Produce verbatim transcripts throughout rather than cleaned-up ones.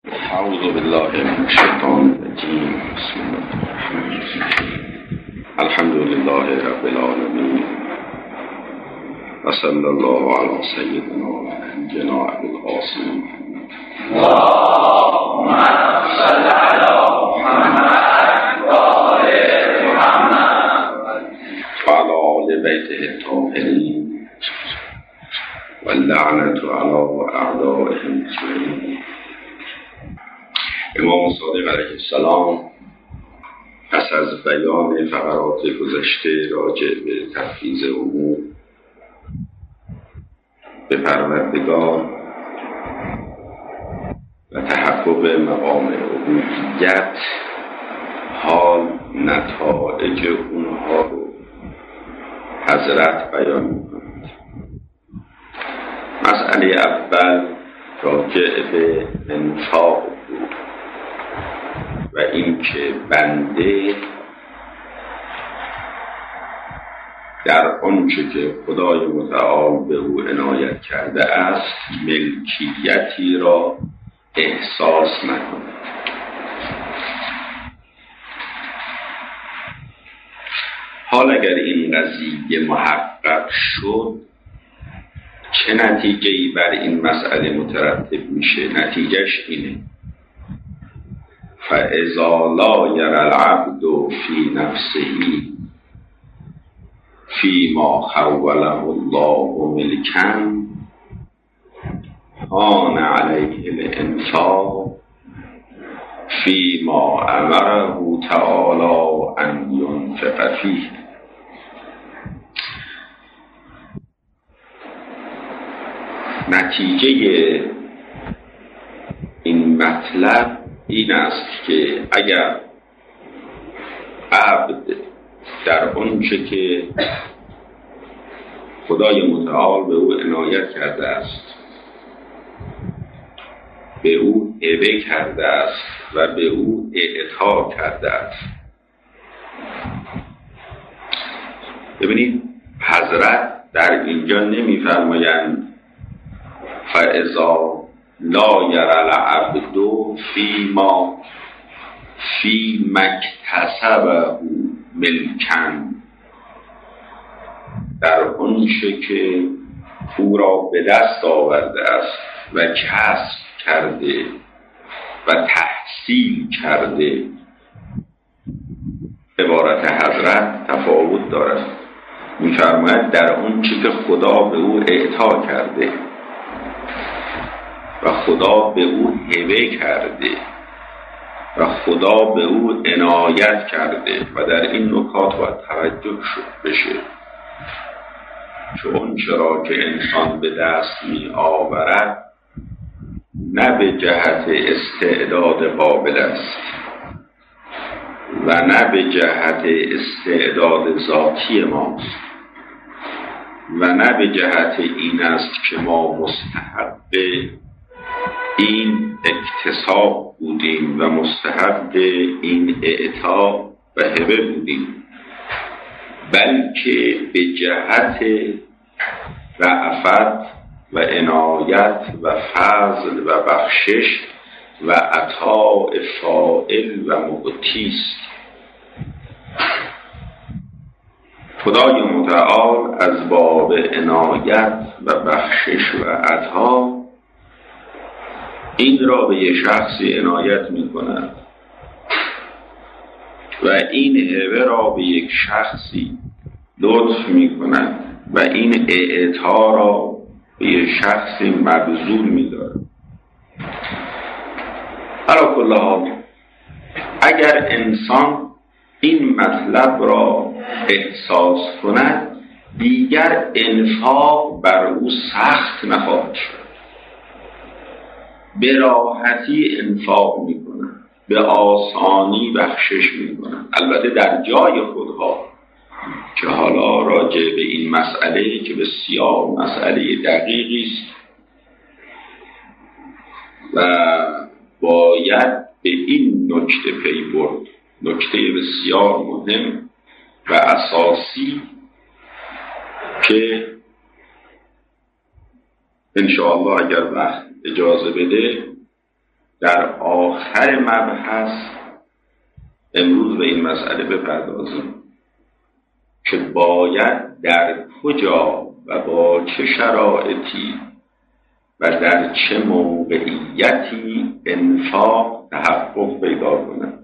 اعوذ بالله من الشیطان الرجیم. بسم الله الرحمن الرحیم. الحمد لله رب العالمین و صلی الله علی سیدنا و نبینا ابی القاسم اللهم صل علی محمد و آل محمد و علی آل بیته الطاهرین و اللعنة علی اعدائهم اجمعین. امام صادق علیه السلام پس از بیان فقرات گذشته راجع به تفویض امور به پروردگار و تحقق مقام عبودیت، حال نتایج اونها رو حضرت بیان می‌کند. مسئله اول راجع به انفاق بود و اینکه بنده در آنچه که خدای متعال به او عنایت کرده است ملکیتی را احساس نکند. حال اگر این قضیه محقق شد چه نتیجه‌ای بر این مسئله مترتب میشه؟ نتیجهش اینه: فَإِذَا لَا يَرَى الْعَبْدُ فِي نَفْسِهِ فِيمَا خَوَّلَهُ اللَّهُ مِلْكًا هَانَ عَلَيْهِ الْإِنْفَاقُ فِيمَا أَمَرَهُ تَعَالَى أَنْ يُنْفِقَ فِيهِ. نتیجه این مطلب این است که اگر عبد در آنچه که خدای متعال به او عنایت کرده است، به او هبه کرده است و به او اعطا کرده است. ببینید حضرت در اینجا نمی‌فرمایند فَإِذَا لا يَرَى الْعَبْدُ فِيمَا فِيمَا اكْتَسَبَهُ مِلْكًا، در آنچه که او را به دست آورده است و کسب کرده و تحصیل کرده. عبارت حضرت تفاوت دارد. می‌فرماید در آنچه که خدا به او اعطا کرده و خدا به او هبه کرده و خدا به او عنایت کرده و در این نکات باید توجه شد بشه، چون چرا که انسان به دست می آورد نه به جهت استعداد قابل است و نه به جهت استعداد ذاتی ماست و نه به جهت این است که ما مستحق این اکتساب بودیم و مستحق این اعطا و هبه بودیم، بلکه به جهت رأفت و عنایت و فضل و بخشش و عطاء فاعل و معطی است. خدای متعال از باب عنایت و بخشش و عطا این را به یک شخصی عنایت می کند و این هبه را به یک شخصی لطف می کند و این اعطا را به یک شخصی مبذول می دارد. علی کل حال اگر انسان این مطلب را احساس کند دیگر انفاق بر او سخت نخواهد شد. به راحتی انفاق میکنن، به آسانی بخشش میکنن. البته در جای خودها که حالا راجع به این مسئله که بسیار مسئله دقیقی است و باید به این نکته پی برد، نکته بسیار مهم و اساسی که انشاءالله اگر وقت اجازه بده در آخر مبحث امروز به این مسئله بپردازیم که باید در کجا و با چه شرایطی و در چه موقعیتی انفاق تحقق پیدا کند.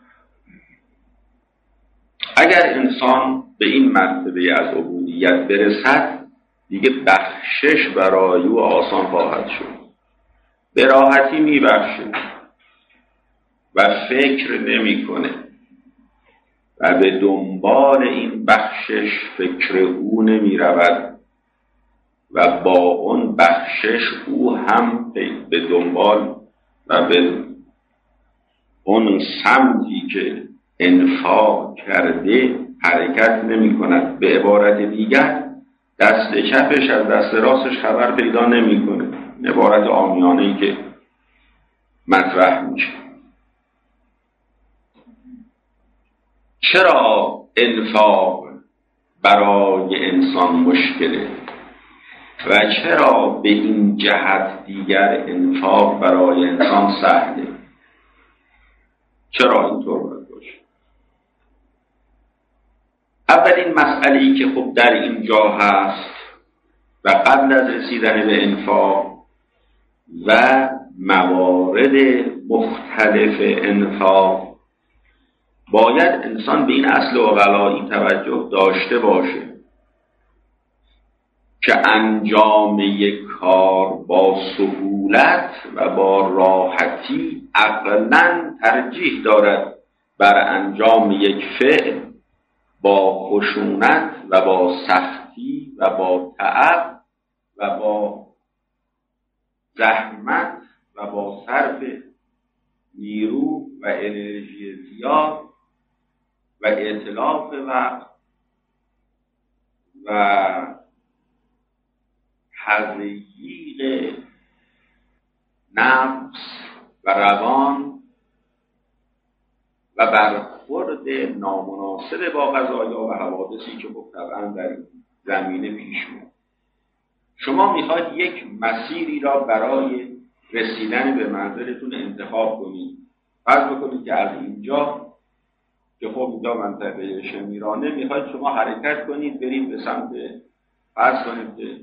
اگر انسان به این مرتبه از عبودیت برسد دیگه بخشش برای او آسان خواهد شد، به راحتی میبخشه و فکر نمی کنه و به دنبال این بخشش فکر او نمی رود و با اون بخشش او هم به دنبال و به اون سمتی که انفاق کرده حرکت نمی کند. به عبارت دیگر دست چپش از دست راستش خبر پیدا نمی کنه. عبارت عامیانه‌ای که مطرح میشه. چرا انفاق برای انسان مشکله و چرا به این جهت دیگر انفاق برای انسان سهله؟ چرا اینطور باید باشه؟ اولین مسئله‌ای که خب در اینجا هست و قبل از رسیدن به انفاق و موارد مختلف انفاق باید انسان به این اصل عقلایی توجه داشته باشه که انجام یک کار با سهولت و با راحتی عقلاً ترجیح دارد بر انجام یک فعل با خشونت و با سختی و با تعب و با زحمت و با صرف نیرو و انرژی زیاد و ائتلاف وقت و تضییق نفس و روان و برخورد نامناسب با قضایا و حوادثی که طبعا در این زمینه پیش میاد. شما میخواید یک مسیری را برای رسیدن به منزلتون انتخاب کنید. فرض بکنید که از اینجا که خب اینجا منطقه شمیرانه میخواید شما حرکت کنید برید به سمت، فرض کنید که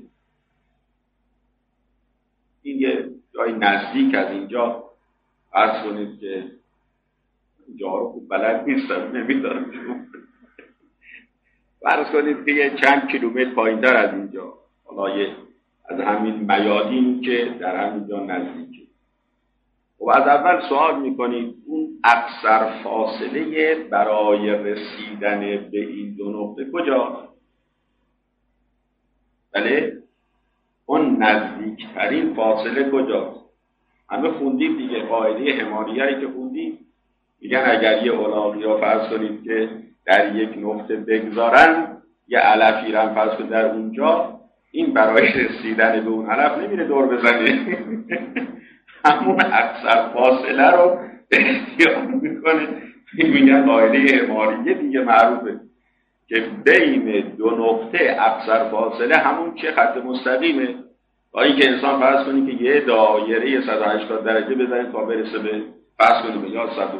این یه جای نزدیک از اینجا، فرض کنید که اینجا رو خوب بلد نیستم نمیدارم شما فرض کنید که یه چند کیلومتر پایین‌تر از اینجا، حالا یه از همین میادین که در همینجا نزدیکه. و از اول سوال میکنید اون اقصر فاصله برای رسیدن به این دو نقطه کجا؟ بله اون نزدیکترین فاصله کجاست؟ همه خوندید دیگه، قاعده هماریه‌ای که خوندید میگن اگر یه الاغی را فرض کنید که در یک نقطه بگذارن یه علفی را فرض کنید در اونجا، این برای رسیدن به اون علف نمیره دور بزنه همون اقصر فاصله رو اختیار میکنه. میگن قاعده هماریه دیگه معروفه که بین دو نقطه اقصر فاصله همون چه خط مستقیمه. با اینکه انسان فرض کنید که یه دایره صد و هشتاد درجه بزنید تا برسه به فرض کنید یا صد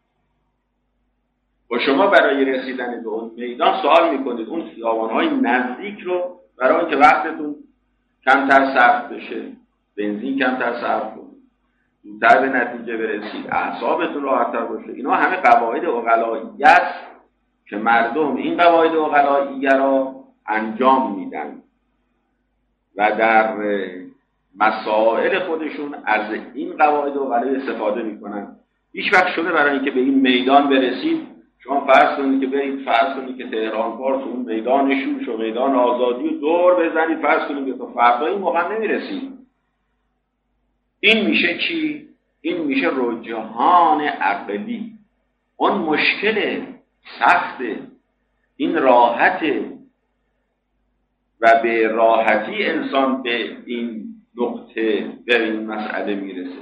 و شما برای رسیدن به اون میدان سوال میکنید اون خیابان‌های نزدیک رو برای اینکه وقتتون کمتر صرف بشه، بنزین کمتر صرف کنید، زودتر به نتیجه برسید، اعصابتون راحت‌تر باشه. اینا همه قواعد عقلایی است که مردم این قواعد عقلایی را انجام میدن و در مسائل خودشون از این قواعد عقلایی استفاده میکنن. هیچ وقت شده برای اینکه به این میدان برسید شما فرض کنید که برید فرض کنید که تهران پارس اون میدان شوش و میدان آزادی رو دور بزنید، فرض کنید که تا فردا این موقع نمیرسید. این میشه چی؟ این میشه رجحان عقلی. اون مشکل سخته، این راحته و به راحتی انسان به این نقطه به این مسئله میرسه.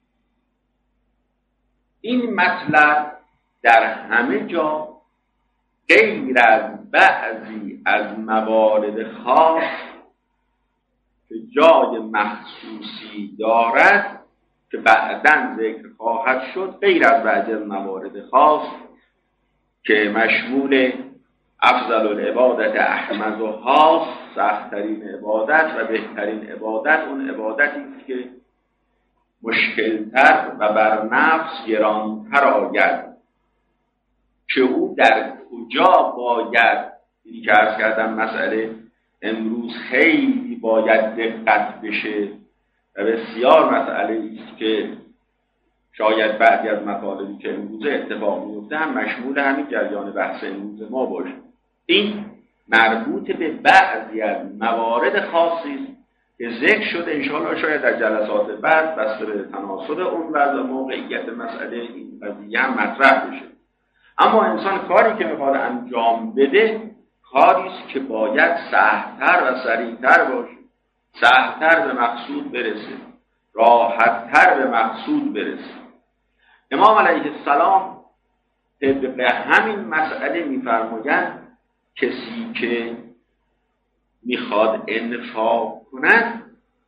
این مطلب در همه جا غیر از بعضی از موارد خاص که جای مخصوصی دارد که بعداً ذکر خواهد شد غیر از بعضی از موارد خاص که مشمول افضل العبادت احمدها، سخت‌ترین عبادت و بهترین عبادت اون عبادتی است که مشکلتر و بر نفس گرانتر آید، که او در کجا باید، این که عرض کردم مسئله امروز خیلی باید دقت بشه و بسیار مسئله است که شاید بعضی از مطالبی که امروز اتفاق میفته هم مشمول همین جریان بحث امروز ما باشه. این مربوط به بعضی از موارد خاصی است که ذکر شده، انشاءالله شاید در جلسات بعد بسته به تناسب اون وضع موقعیت مسئله این قضیه هم مطرح بشه. اما انسان کاری که میخواد انجام بده کاری است که باید سهل‌تر و سریع‌تر باشه، سهل‌تر به مقصود برسه، راحت‌تر به مقصود برسه. امام علیه السلام طبق همین مسئله میفرمایند کسی که میخواد انفاق کند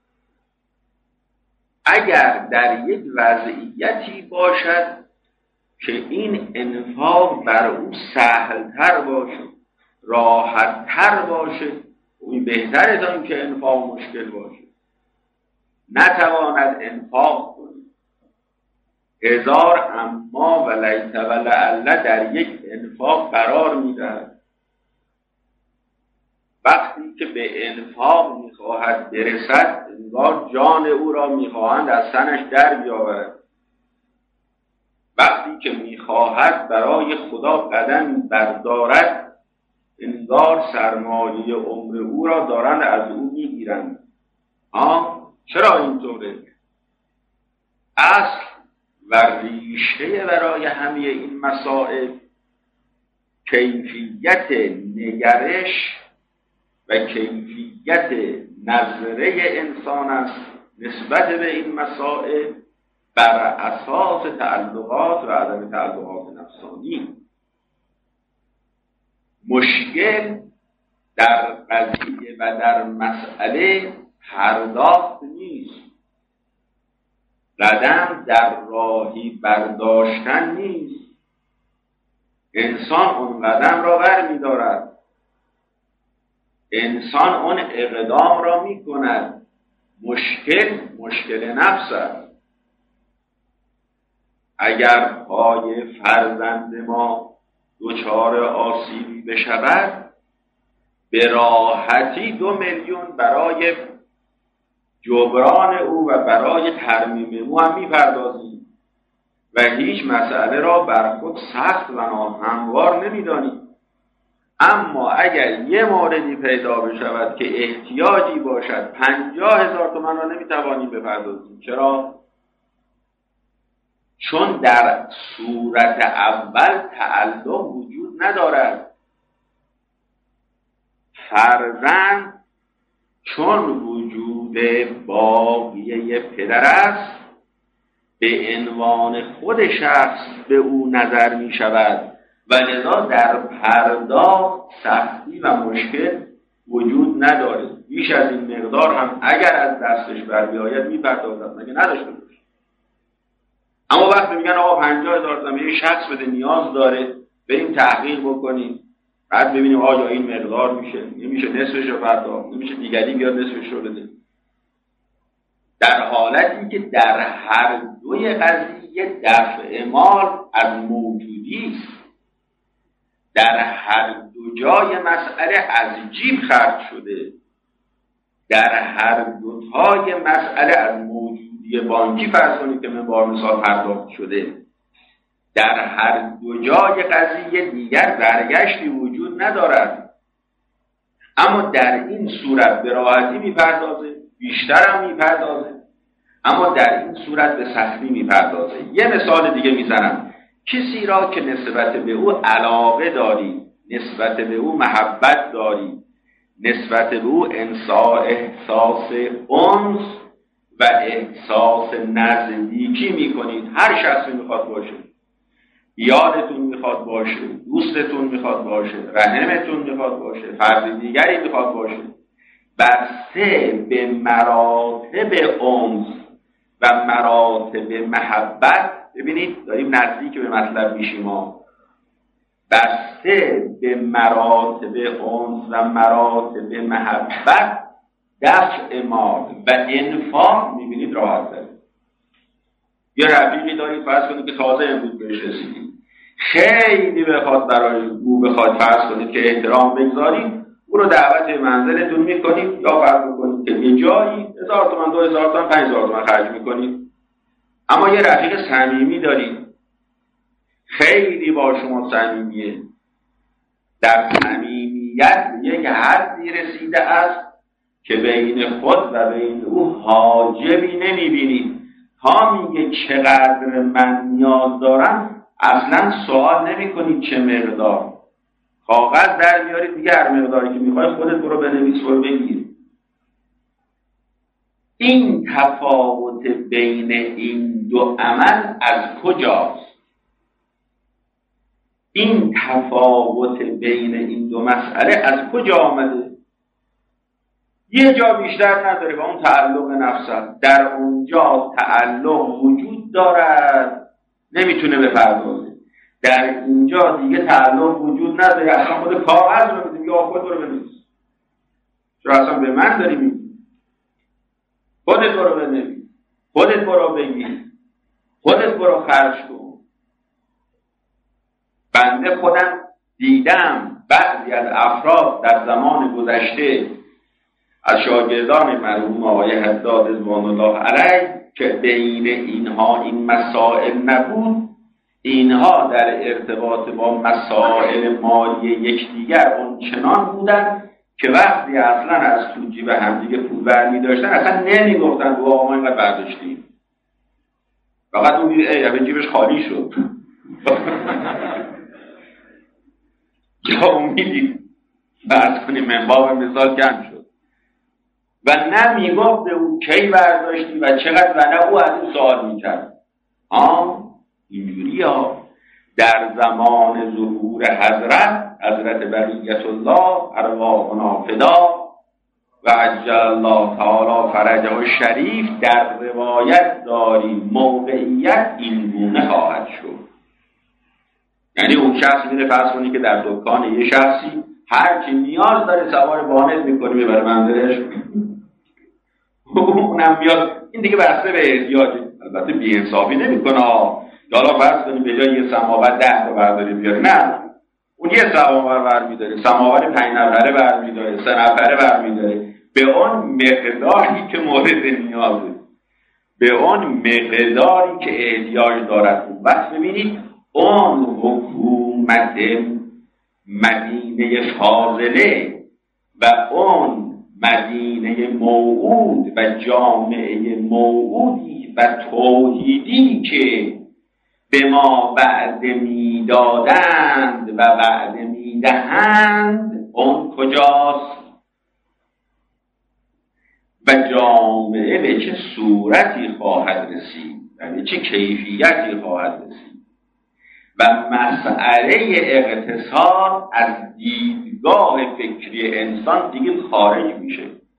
اگر در یک وضعیتی باشد که این انفاق بر او سهل‌تر باشه، راحت‌تر باشه، این بهتره تا اینکه انفاق مشکل باشه. نتواند انفاق کنه، هزار اما و لیت و لعل در یک انفاق قرار میدهد. وقتی که به انفاق میخواهد برسد انگار جان او را میخواهند از تنش در بیاورد. وقتی که میخواهد برای خدا قدم بردارد انگار سرمایه عمر او را دارند از او میگیرند. ها چرا اینطوره؟ اصل و ریشه برای همه این مسائل کیفیت نگرش و کیفیت نظره انسان است نسبت به این مسائل بر اساس تعلقات و عدم تعلقات نفسانی. مشکل در قضیه و در مسئله پرداخت نیست، قدم در راهی برداشتن نیست. انسان اون قدم را بر می دارد، انسان اون اقدام را می کند. مشکل مشکل نفس است. اگر پای فرزند ما دچار آسیبی بشود به راحتی دو میلیون برای جبران او و برای ترمیم او هم میپردازیم و هیچ مسئله را بر خود سخت و ناهموار نمیدانیم. اما اگر یه موردی پیدا بشود که احتیاجی باشد پنجاه هزار تومان را نمیتوانیم بپردازیم. چرا؟ چون در صورت اول تعلق وجود ندارد. فرزند چون وجود باقیه پدر است به عنوان خود شخص به او نظر می شود و لذا در پرداخت سختی و مشکل وجود نداره. بیش از این مقدار هم اگر از دستش بر بیاید می پردازد، مگه نداشته باشه. اما وقتی میگن آقا پنجاه هزار تومان یه شخص بده نیاز داره، بریم تحقیق بکنیم، بعد ببینیم آیا این مقدار میشه، نمیشه نصفش رو پرداخت، نمیشه دیگری بیاد نصفش رو بده. در حالتی که در هر دوی قضیه دفع مال از موجودی است، در هر دو جای مسئله از جیب خرج شده، در هر دو تای مسئله از موجودی بانکی فرض کنید که من بار مثال پرداخت شده، در هر دو جای قضیه دیگر برگشتی وجود ندارد. اما در این صورت به راحتی میپردازه، بیشتر هم میپردازه، اما در این صورت به سختی میپردازه. یه مثال دیگه میزنم. کسی را که نسبت به او علاقه داری، نسبت به او محبت داری، نسبت به او احساس انس و احساس نزدیکی میکنید، هر شخصی میخواد باشه، یادتون میخواد باشه، دوستتون میخواد باشه، رحمتون میخواد باشه، فرد دیگری میخواد باشه، بسته به مراتب انس و و مراتب محبت. ببینید داریم نزدیک به مطلب میشیم ما. بسته به مراتب انس و مراتب محبت دفع مال و انفاق میبینید راحت دارید. یه رفیقی دارید فرض کنید که تازه امروز بهش رسیدید، خیلی بخواد برای او بخواد فرض کنید که احترام بگذارید، او رو دعوت منزلتون میکنید یا فرض میکنید که یه جایی هزار تومن دو هزار تومن پنج هزار تومن خرج میکنید. اما یه رفیق صمیمی دارید خیلی با شما صمیمیه، در صمیمیت یک حدی رسیده است که بین خود و بین او حاجبی نمیبینید. تا میگه چقدر من نیاز دارم اصلا سوال نمی کنید چه مقدار، کاغذ در میارید دیگه هر مقداری که میخوای خودت برو بنویس و بگیر. این تفاوت بین این دو عمل از کجاست؟ این تفاوت بین این دو مسئله از کجا آمده؟ یه جا بیشتر نداره و اون تعلق نفس است. در اونجا تعلق وجود دارد نمیتونه بپردازه، در اینجا دیگه تعلق وجود نداره، اصلا خود کاغذ رو میدیم یا خود رو بنویس، چرا اصلا به من داری میگی؟ خودت برو بنویس، خودت برو بگیر، خودت برو خرج کن. بنده خودم دیدم بعضی از افراد در زمان گذشته از شاگردان مرحوم آقای حداد رضوان الله علیه که بین اینها این مسائل نبود، اینها در ارتباط با مسائل مالی یکدیگر اونچنان بودن که وقتی اصلا از تو جیب همدیگه پول برمی داشتن اصلا نمی گفتن رو آقا اینقدر برداشتیم، فقط اون میده ای اوه جیبش خالی شد یا اون میدید فرض کنیم منباب مثال کم شد و نه میگفت به او کی برداشتی و چقدر، و نه او از اون سوال میکرد. آه اینجوری ها در زمان ظهور حضرت حضرت بقیت الله ارواحنا فدا و عجل الله تعالی فرجه و شریف در روایت داریم موقعیت این گونه خواهد شد. یعنی اون شخص میره فرض کنی که در دکان یه شخصی هر کی نیاز داره سوار وانت میکنه میبره منزلش اونم بیاد، این دیگه بسته به احتیاجه. البته بی انصافی نمیکنه، یا حالا فرض کنی به جای یه سماور ده رو برداری بیاری، نه اون یه سماور برمیداره، سماور پنج نفره برمیداره، سه نفره برمیداره به اون مقداری که مورد نیازه، به اون مقداری که احتیاج دارد. اون وقت ببینید اون حکومت مدینه فاضله و اون مدینه موعود و جامعه موعودی و توحیدی که به ما وعده میدادند و وعده میدهند اون کجاست و جامعه به چه صورتی خواهد رسید و به چه کیفیتی خواهد رسید و مسئله اقتصاد از دیدگاه فکری انسان دیگه خارج میشه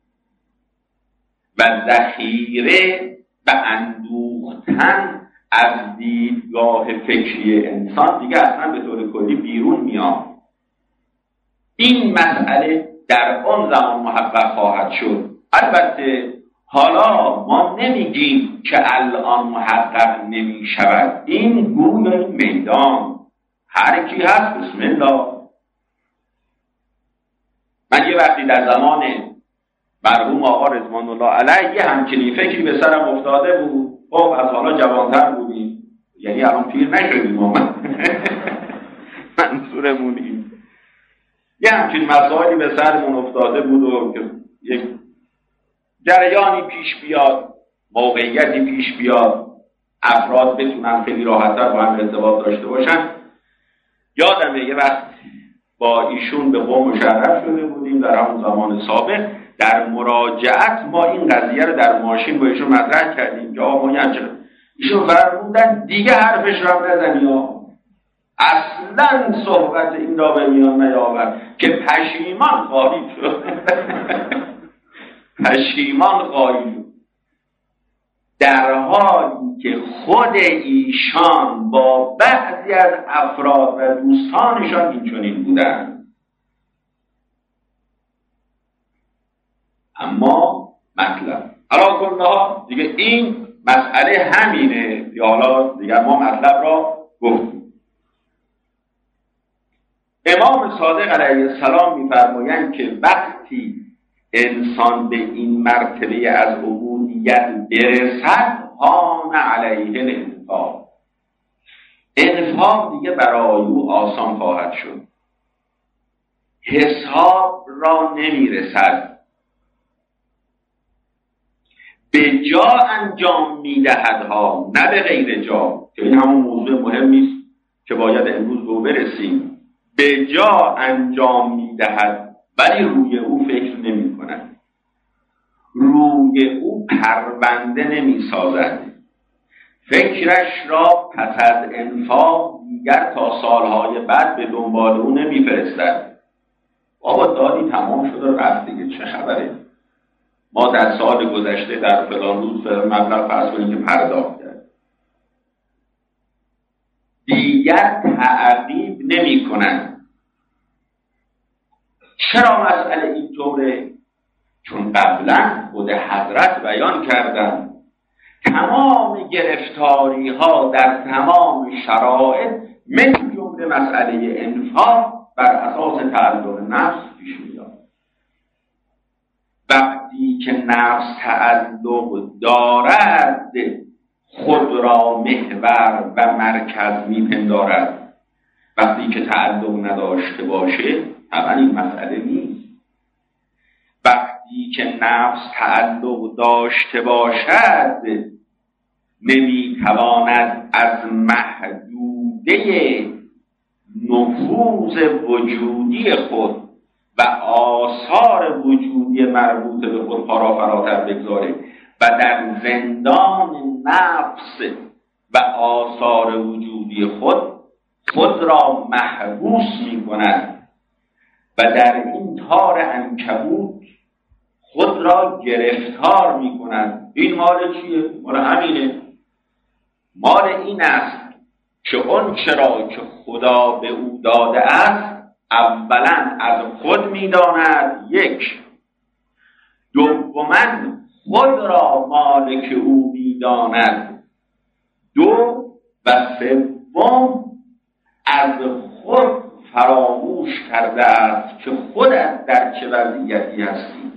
و ذخیره و اندوختن از دیدگاه فکری انسان دیگه اصلا به طور کلی بیرون میاد. این مسئله در آن زمان محقق خواهد شد. البته حالا ما نمیگیم که الان محقق نمی شود، این گوی میدان هر کی هست بسم الله. من یه وقتی در زمان مرحوم آقا رضوان الله علیه یه همچنین فکری به سرم افتاده بود. خب از حالا جوانتر بودیم، یعنی الان پیر نشدیم، من منظورمون این یه همچنین مسائلی به سرمون افتاده بود و که یک جریانی پیش بیاد، موقعیتی پیش بیاد، افراد بتونن خیلی راحت‌تر با هم ارتباط داشته باشن. یادمه یه وقت با ایشون به قم مشرف شده بودیم در همون زمان سابق. در مراجعت ما این قضیه رو در ماشین با ایشون مطرح کردیم که آقا ما ایشون فرمودن دیگه حرفش را نزنی ها، اصلا صحبت این را به میان نیاور که پشیمان خواهی شد پشیمان خواهی شد. در حالی که خود ایشان با بعضی از افراد و دوستانشان این چنین بودند. اما مطلب حالا کلها دیگه این مسئله همینه یا حالا دیگه ما مطلب را گفتیم. امام صادق علیه السلام می‌فرمایند که وقتی انسان به این مرتبه از عبودیت برسد هان علیه الانفاق، انفاق دیگه برای او آسان خواهد شد، حساب را نمیرسد، به جا انجام میدهد ها نه به غیر جا، که این همون موضوع مهمی است که باید امروز رو برسیم. به جا انجام میدهد ولی روی او فکر نمی کند، روی او پرونده نمی سازد، فکرش را پس از انفاق دیگر تا سالهای بعد به دنبال او نمی فرستد. بابا دادی تمام شده رفت دیگه، چه خبره؟ ما در سال گذشته در فلان روز فلان مبلغ فرض کنیم که پرداخت کرد، دیگر تعقیب نمی کنند. چرا مسئله اینطوره؟ چون قبلا خود حضرت بیان کردن تمام گرفتاری ها در تمام شرایط من جمله مسئله انفاق بر اساس تعلق نفس پیش میاد. وقتی که نفس تعلق دارد خود را محور و مرکز میپندارد، وقتی که تعلق نداشته باشه طبعا این مسئله نیست. وقتی که نفس تعلق داشته باشد نمیتواند از محدوده نفوذ وجودی خود و آثار وجودی مربوط به خود پارا فراتر بگذاره و در زندان نفس و آثار وجودی خود خود را محبوس می کند و در این تار عنکبوت خود را گرفتار می کند. این مال چیه؟ مال همینه. مال این است که اون چرا که خدا به او داده است اولا از خود می داند، یک، دوما خود را مالک او می داند، دو و سوم از خود فراموش کرده است که خودت در چه وضعیتی هستی.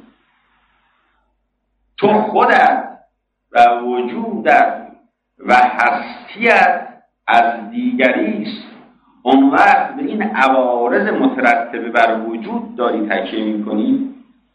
تو خودت و وجودت و هستیت از دیگری است. اون وقت به این عوارض مترتبه بر وجود داری تکیه می‌کنی.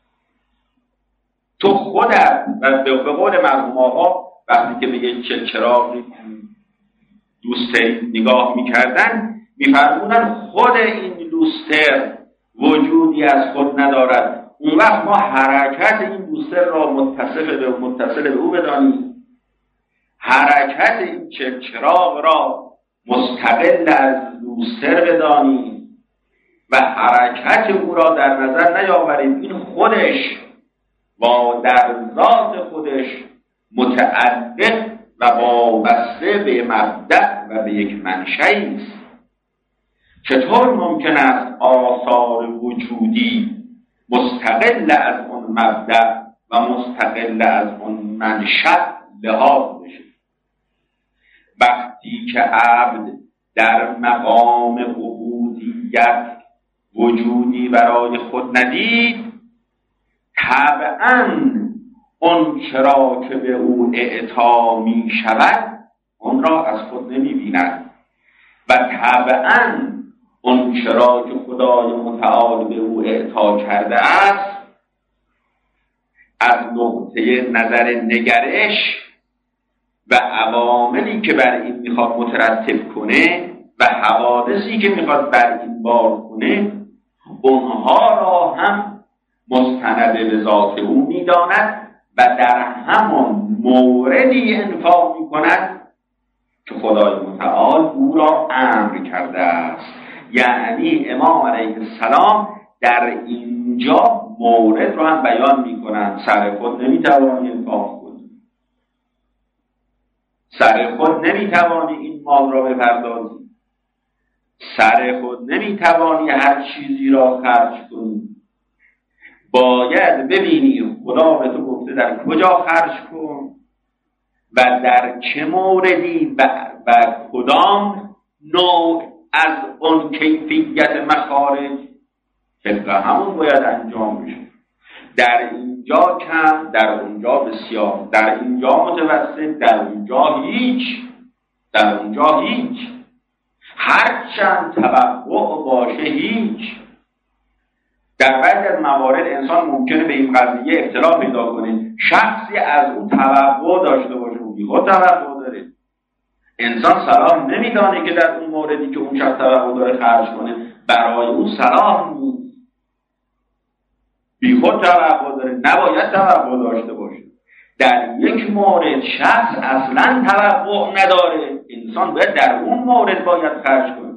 تو خودت و به قول مرحوم آقا وقتی که به یک چلچراغی لوستر نگاه می‌کردن می‌فرمودن خود این لوستر وجودی از خود ندارد. اون وقت ما حرکت این لوستر را متصل به متصل به او بدانیم، حرکت این چلچراغ را مستقل از لوستر بدانیم و حرکت او را در نظر نیاوریم. این خودش با در ذات خودش متعلق و وابسته به مبدأ و به یک منشأ است. چطور ممکن است آثار وجودی مستقل از اون مبدأ و مستقل از اون منشأ لحاظ بشه؟ وقتی که عبد در مقام عبودیت وجودی برای خود ندید، طبعاً اون چرا که به او اعطا می شود اون را از خود نمی بیند و طبعاً اون چرا که خدای متعال به او اعطا کرده است از نقطه نظر نگرش و عواملی که بر این میخواد مترتب کنه و حوادثی که میخواد بر این بار کنه اونها را هم مستند به ذات او میداند و در همان موردی انفاق میکند که خدای متعال او را امر کرده است. یعنی امام علیه السلام در اینجا مورد رو هم بیان میکنند. سر خود نمیتوانی انفاق کنی، سر خود نمیتوانی این مال را بپردازی، سر خود نمیتوانی هر چیزی را خرج کنی، باید ببینی خدا به تو گفته در کجا خرج کن و در چه موردی و, و کدام نوع از اون کیفیت مخارج. فقه همون باید انجام بشه، در اینجا کم، در اونجا بسیار، در اینجا متوسط، در اونجا هیچ، در اونجا هیچ، هرچند توقع باشه هیچ. در بعضی از موارد انسان ممکنه به این قضیه اختلاف پیدا کنه، شخصی از اون توقع داشته باشه و بیخود توقع داره. انسان صلاح نمیدانه که در اون موردی که اون شخص توقع داره خرج کنه برای اون صلاح نیست، بیخود توقع داره، نباید توقع داشته باشه. در یک مورد شخص اصلا توقع نداره، انسان باید در اون مورد باید خرج کنه.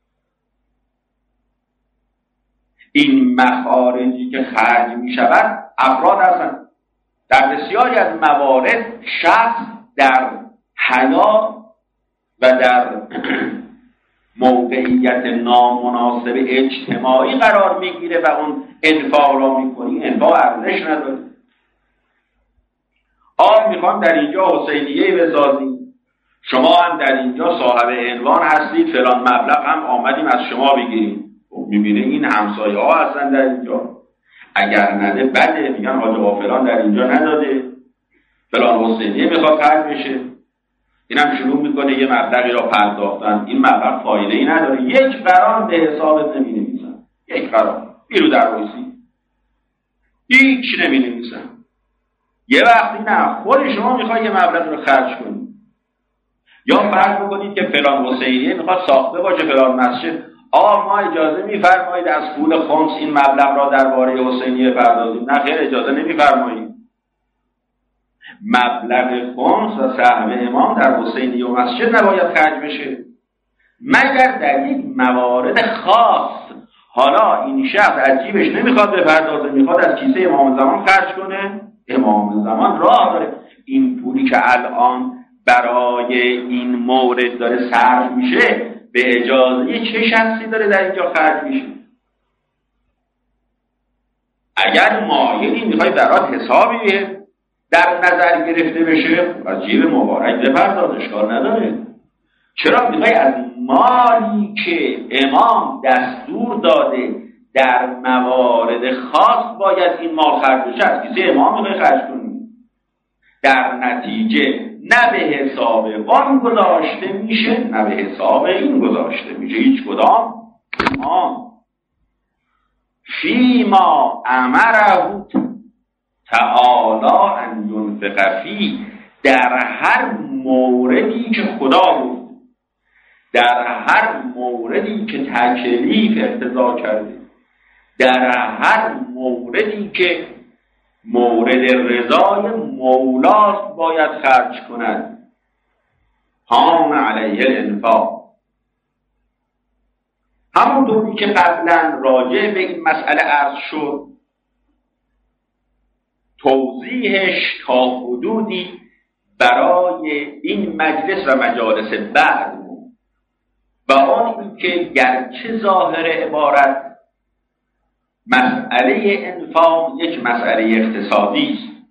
این مخارجی که خرج می شود افراد هستند. در بسیاری از موارد شخص در حیا و در موقعیت نامناسب اجتماعی قرار میگیره و اون انفاق را میکنی، انفاق ارزش نداره. آن میخوام در اینجا حسینیه بسازیم، شما هم در اینجا صاحب عنوان هستید، فلان مبلغ هم آمدیم از شما بگیریم. میبینه این همسایه ها هستن در اینجا، اگر نده بده، میگن حاج آقا فلان در اینجا نداده، فلان حسینیه میخواد خرج بشه، اینم شروع میکنه یه مبلغی را پرداختن، این مبلغ فایده ای نداره، یک قرار به حسابت نمی نویسن، یک قرار بیرو در رویسی هیچ نمی نویسن. یه وقتی نه خود شما میخوای یه مبلغ رو خرج کنید، یا فرض بکنید که فلان حسینیه میخواد ساخته باشه فلان مسجد، آه ما اجازه میفرمایید از پول خمس این مبلغ را درباره حسینیه پردازیم؟ نه خیر، اجازه نمیفرمایید. مبلغ خمس و سهم امام در حسینیه و مسجد نباید خرج بشه مگر در یک موارد خاص. حالا این شخص از جیبش نمیخواد بپردازه، میخواد از کیسه امام زمان خرج کنه، امام زمان راه داره. این پولی که الان برای این مورد داره صرف میشه به اجازه چه شخصی داره در اینجا خرج میشه؟ اگر مایلی میخوای برات حسابی در نظر گرفته بشه از جیب مبارک بپرداز، اشکال نداره. چرا میخوای از مالی که امام دستور داده در موارد خاص باید این مال خرج بشه از کیسه امام میخوای خرج کنی؟ در نتیجه نه به حساب آن گذاشته میشه نه به حساب این گذاشته میشه، هیچ کدام. آن فیما امره تعالی ان ینفق فی، در هر موردی که خدا گفت، در هر موردی که تکلیف اقتضا کرده، در هر موردی که مورد رضای مولاست باید خرج کند. هان علیه الانفاق. همونطوری که قبلا راجع به این مسئله عرض شد، توضیحش تا حدودی برای این مجلس و مجالس بعد و آن که گرچه ظاهر عبارت مسئله انفاق یک مسئله اقتصادی است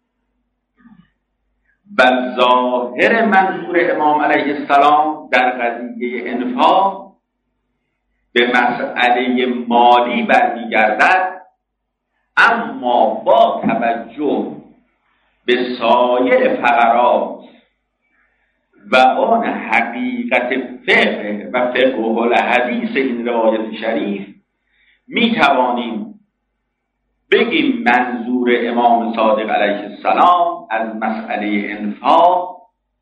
و ظاهر منظور امام علیه السلام در قضیه انفاق به مسئله مالی برمیگردد، اما با توجه به سایر فقرات و آن حقیقت فقه و فقه الحدیث این روایت شریف می توانیم بگیم منظور امام صادق علیه السلام از مسئله انفاق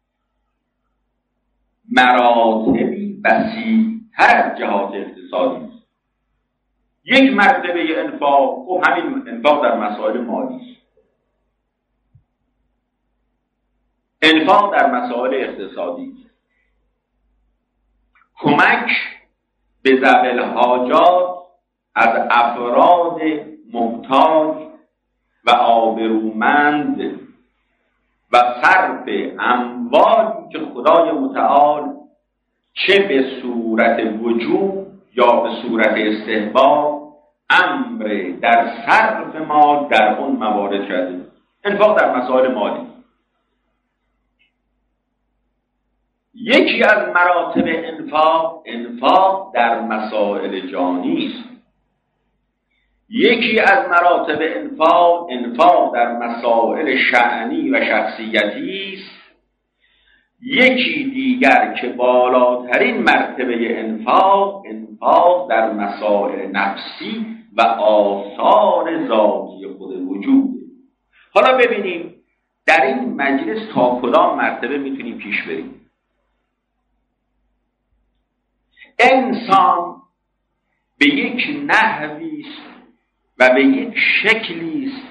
مراتبی وسیع‌تر از جهات اقتصادی است. یک مرتبه انفاق، خب همین انفاق در مسائل مالی است. انفاق در مسائل اقتصادی است. کمک به ذوی الحاجات از افراد محتاج و آبرومند و صرف اموالی که خدای متعال چه به صورت وجوب یا به صورت استحباب امر در صرف مال در اون موارد کرده. انفاق در مسائل مالی یکی از مراتب انفاق، انفاق در مسائل جانی است. یکی از مراتب انفاق، انفاق در مسائل شأنی و شخصیتی است. یکی دیگر که بالاترین مرتبه انفاق، انفاق در مسائل نفسی و آثار ذاتی خود وجوده. حالا ببینیم در این مجلس تا کدام مرتبه میتونیم پیش بریم. انسان به یک نحوی است و به یک شکلی است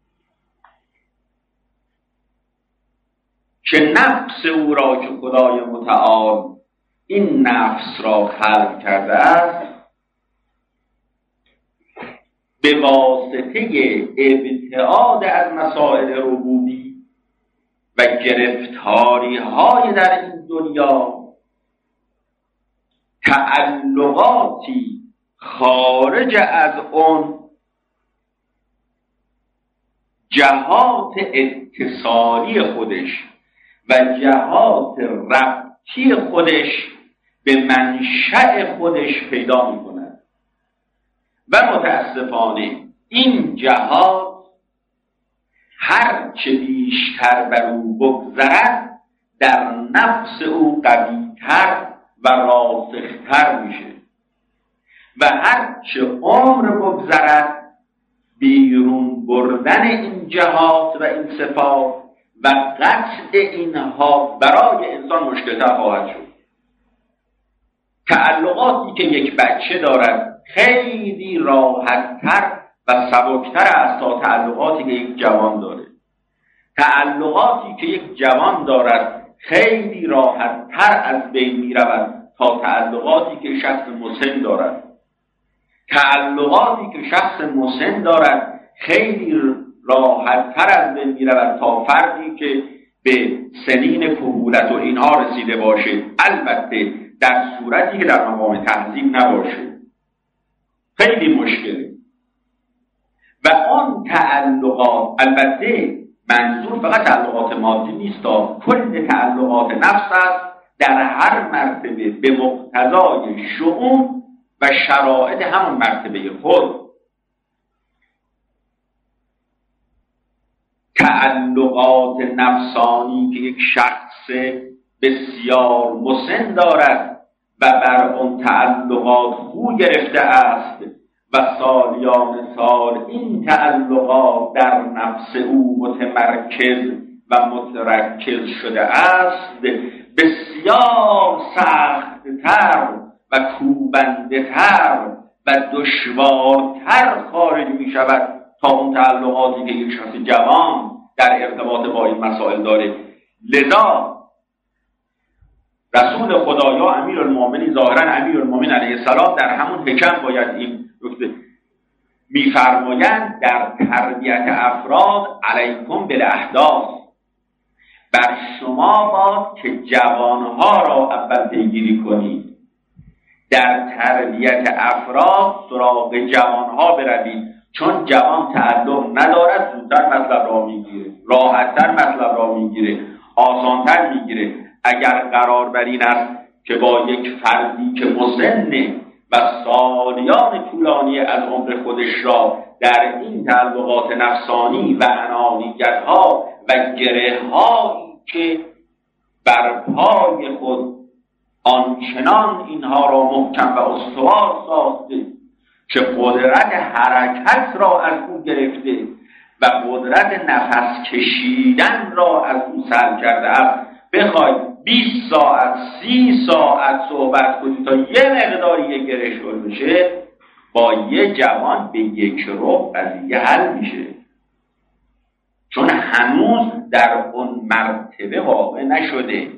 که نفس او را که خدای متعال این نفس را خلق کرده است به واسطه ابتعاد از مسائل ربوبی و گرفتاری های در این دنیا تعلقاتی خارج از اون جهات اتصالی خودش و جهات ربطی خودش به منشأ خودش پیدا می کند و متاسفانه این جهات هر چه بیشتر بر او بگذرد در نفس او قوی‌تر و راسختر میشه و هر چه عمر بگذرد بیرون بردن این جهات و این صفات و قطع اینها برای انسان مشکل‌تر خواهد شد. تعلقاتی که یک بچه دارد خیلی راحت‌تر و سبکتر است تا تعلقاتی که یک جوان داره. تعلقاتی که یک جوان دارد خیلی راحت‌تر از بین می‌رود تا تعلقاتی که شخص مسن دارد. تعلقاتی که شخص مسن دارد خیلی راحت‌تر از بین می‌رود تا فردی که به سنین کهولت و اینها رسیده باشه، البته در صورتی که در مقام تهذیب نباشه. خیلی مشکله. و آن تعلقات، البته منظور فقط تعلقات مادی نیست، تا کل تعلقات نفس است در هر مرتبه به مقتضای شؤون و شرایط همون مرتبه خود. تعلقات نفسانی که یک شخص بسیار مسن دارد و بر اون تعلقات خو گرفته است و سالیان سال این تعلقات در نفس او متمرکز و مترکز شده است، بسیار سخت‌تر و کوبنده‌تر و دشوارتر خارج می شود تا اون تعلقاتی که یک شخص جوان در ارتباط با این مسائل داره. لذا رسول خدا یا امیرالمومنین، ظاهرا امیرالمومنین علیه السلام در همون حکم باید این نکته می‌فرمایند در تربیت افراد علیکم بالاحداث، بر شما باد که جوانها را اول پیگیری کنید، در تربیت افراد سراغ جوانها بروید، چون جوان تعلق ندارد زودتر مطلب را میگیره، راحتتر مطلب را میگیره، آسانتر میگیره. اگر قرار بر این است که با یک فردی که مسنه و سالیان طولانی از عمر خودش را در این تعلقات نفسانی و انانیت‌ها و گره‌هایی که بر پای خود آنچنان اینها را محکم و استوار ساخته که قدرت حرکت را از او گرفته و قدرت نفس کشیدن را از او سلب کرده است، بخواید بیست ساعت سی ساعت صحبت کنید تا یه مقداری یه گره شل بشه، با یه جوان به یک ربع قضیه حل میشه، چون هنوز در اون مرتبه واقع نشده.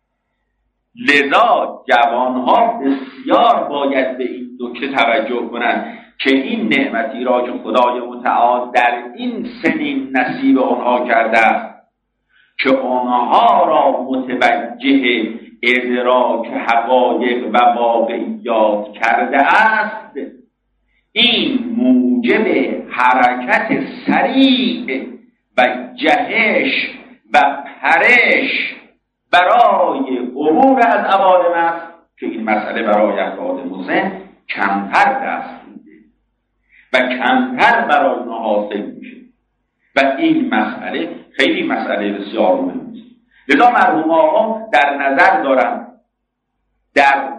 لذا جوانها بسیار باید به این نکته توجه کنند که این نعمتی را که خدای متعال در این سنین نصیب آنها کرده است که آنها را متوجه ادراک حقایق و واقعیات کرده است، این موجب حرکت سریع و جهش و پرش برای عبور از عوالم است که این مسئله برای افراد مسن کمتر دست میده و کمتر برای اونها حاصل میشه و این مسئله خیلی مسئله بسیار مهمه است. لذا مرحوم آقا در نظر دارن در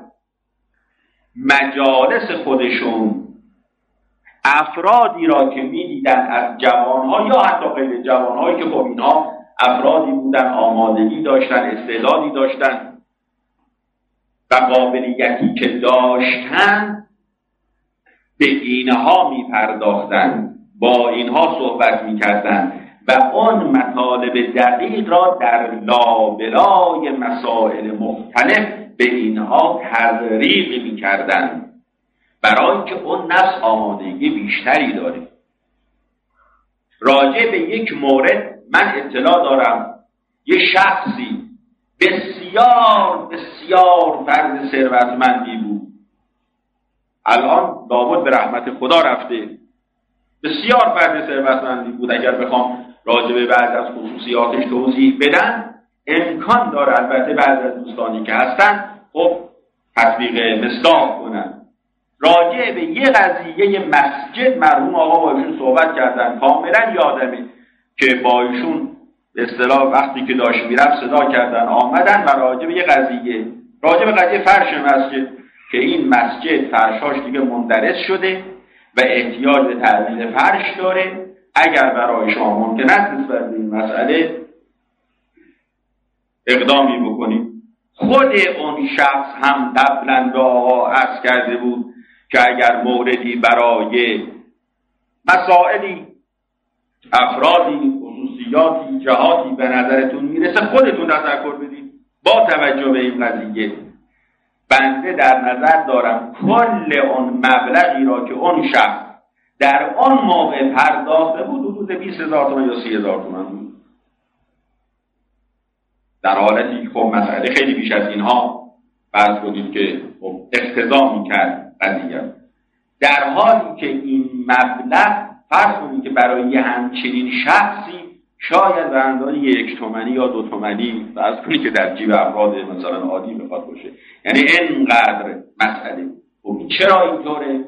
مجالس خودشون افرادی را که میدیدن از جوانها یا حتی غیر جوانهایی که خب اینها افرادی بودن آمادگی داشتن، استعدادی داشتن و قابلیتی که داشتن، به اینها میپرداختن، با اینها صحبت میکردن و آن مطالب دقیق را در لابلای مسائل مختلف به اینها تدریج میکردن برای که اون نفس آمادگی بیشتری داره. راجع به یک مورد من اطلاع دارم، یه شخصی بسیار بسیار فرد ثروتمندی بود، الان لابد به رحمت خدا رفته، بسیار فرد ثروتمندی بود. اگر بخوام راجع به بعض از خصوصیاتش توضیح بدن امکان داره، البته بعض از دوستانی که هستن خب تطبیق مصداق کنن. راجع به یه قضیه مسجد مرحوم آقا با ایشون صحبت کردن، کاملا یادمه که با ایشون به اصطلاح وقتی که داشت میرفت صدا کردن آمدن و راجع به یه قضیه راجع به قضیه فرش مسجد که این مسجد فرشاش دیگه مندرس شده و احتیاج به تعدیل فرش داره، اگر برای شما ممکن است نسبت به این مسئله اقدامی بکنید. خود اون شخص هم قبلا به آقا عرض کرده بود که اگر موردی برای مسائلی، افرادی، خصوصیاتی، جهاتی به نظرتون میرسه خودتون تذکر بدید. با توجه به این قضیه بنده در نظر دارم کل اون مبلغی را که اون شخص در آن موقع پرداخته بود حدود بیست هزار تومان یا سی هزار تومان بود، در حالتی که خب مسئله خیلی بیش از اینها فرض کنید که خب اقتضا میکرد قضیه، در حالی که این مبلغ فرض کنید که برای همچنین شخصی شاید به اندازه یک تومانی یا دو تومانی فرض کنید که در جیب افراد مثلا عادی بخواد باشه، یعنی اینقدر مسئله. خب چرا اینطوره؟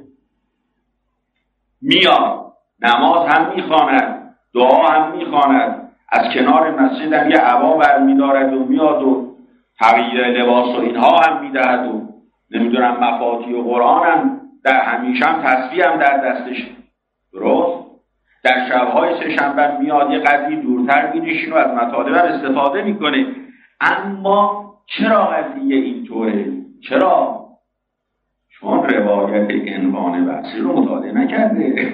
میاد نماز هم میخواند، دعا هم میخواند، از کنار مسجد هم یه عبا برمیدارد و میاد و تغییر لباس و اینها هم میدهد و نمیدونم مفاتی و قرآن هم در همیشه هم تسبیح هم در دستش، درست؟ در شبهای سه شنبه میاد یه قدری دورتر مینشین و از مطالب هم استفاده میکنه. اما چرا قضیه اینطوره؟ چرا؟ چون روایت عنوان بحثی رو مطالعه نکرده.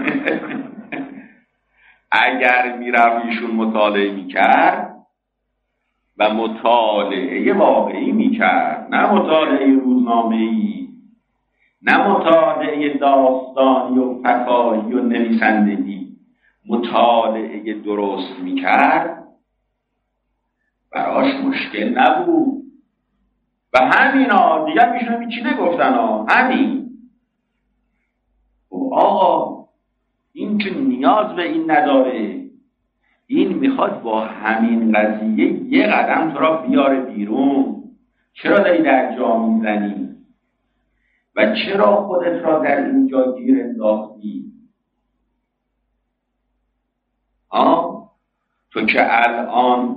اگر میرفت ایشون مطالعه میکرد و مطالعه واقعی میکرد، نه مطالعه روزنامه‌ای، نه مطالعه داستانی و فکاهی و نویسندگی، مطالعه درست میکرد، براش مشکل نبود. و همینا دیگر میشون هیچی نگفتن ها، همین و آقا این که نیاز به این نداره، این میخواد با همین قضیه یه قدم تو را بیاره بیرون. چرا داری در جا میزنی و چرا خودت را در اینجا گیر انداختی؟ آه تو که الان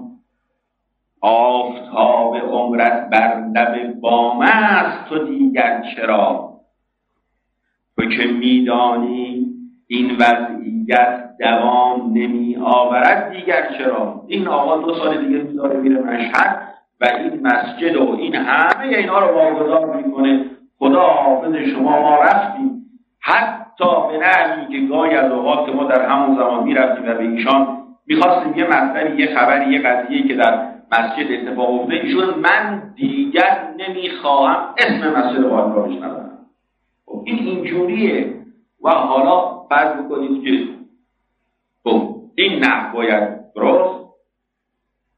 آفتاب عمرت بر لب بام است، تو دیگر چرا؟ تو که میدانی این وضعیت دوام نمی آورد، دیگر چرا؟ این آقا دو سال دیگه میذاره میره مشهد و این مسجد و این همه اینا رو واگذار میکنه. خدا حافظ شما ما رفتیم، حتی به نحوی که گاهی از اوقات که ما در همون زمان میرفتیم و به ایشان میخواستیم یه مطلبی، یه خبری، یه قضیه‌ای که در مسجد اتفاق افتاده، ایشون من دیگر نمیخواهم اسم مسجد باید را بشنوم. این اینجوریه. و حالا فرض بکنید که خب این نه باید درست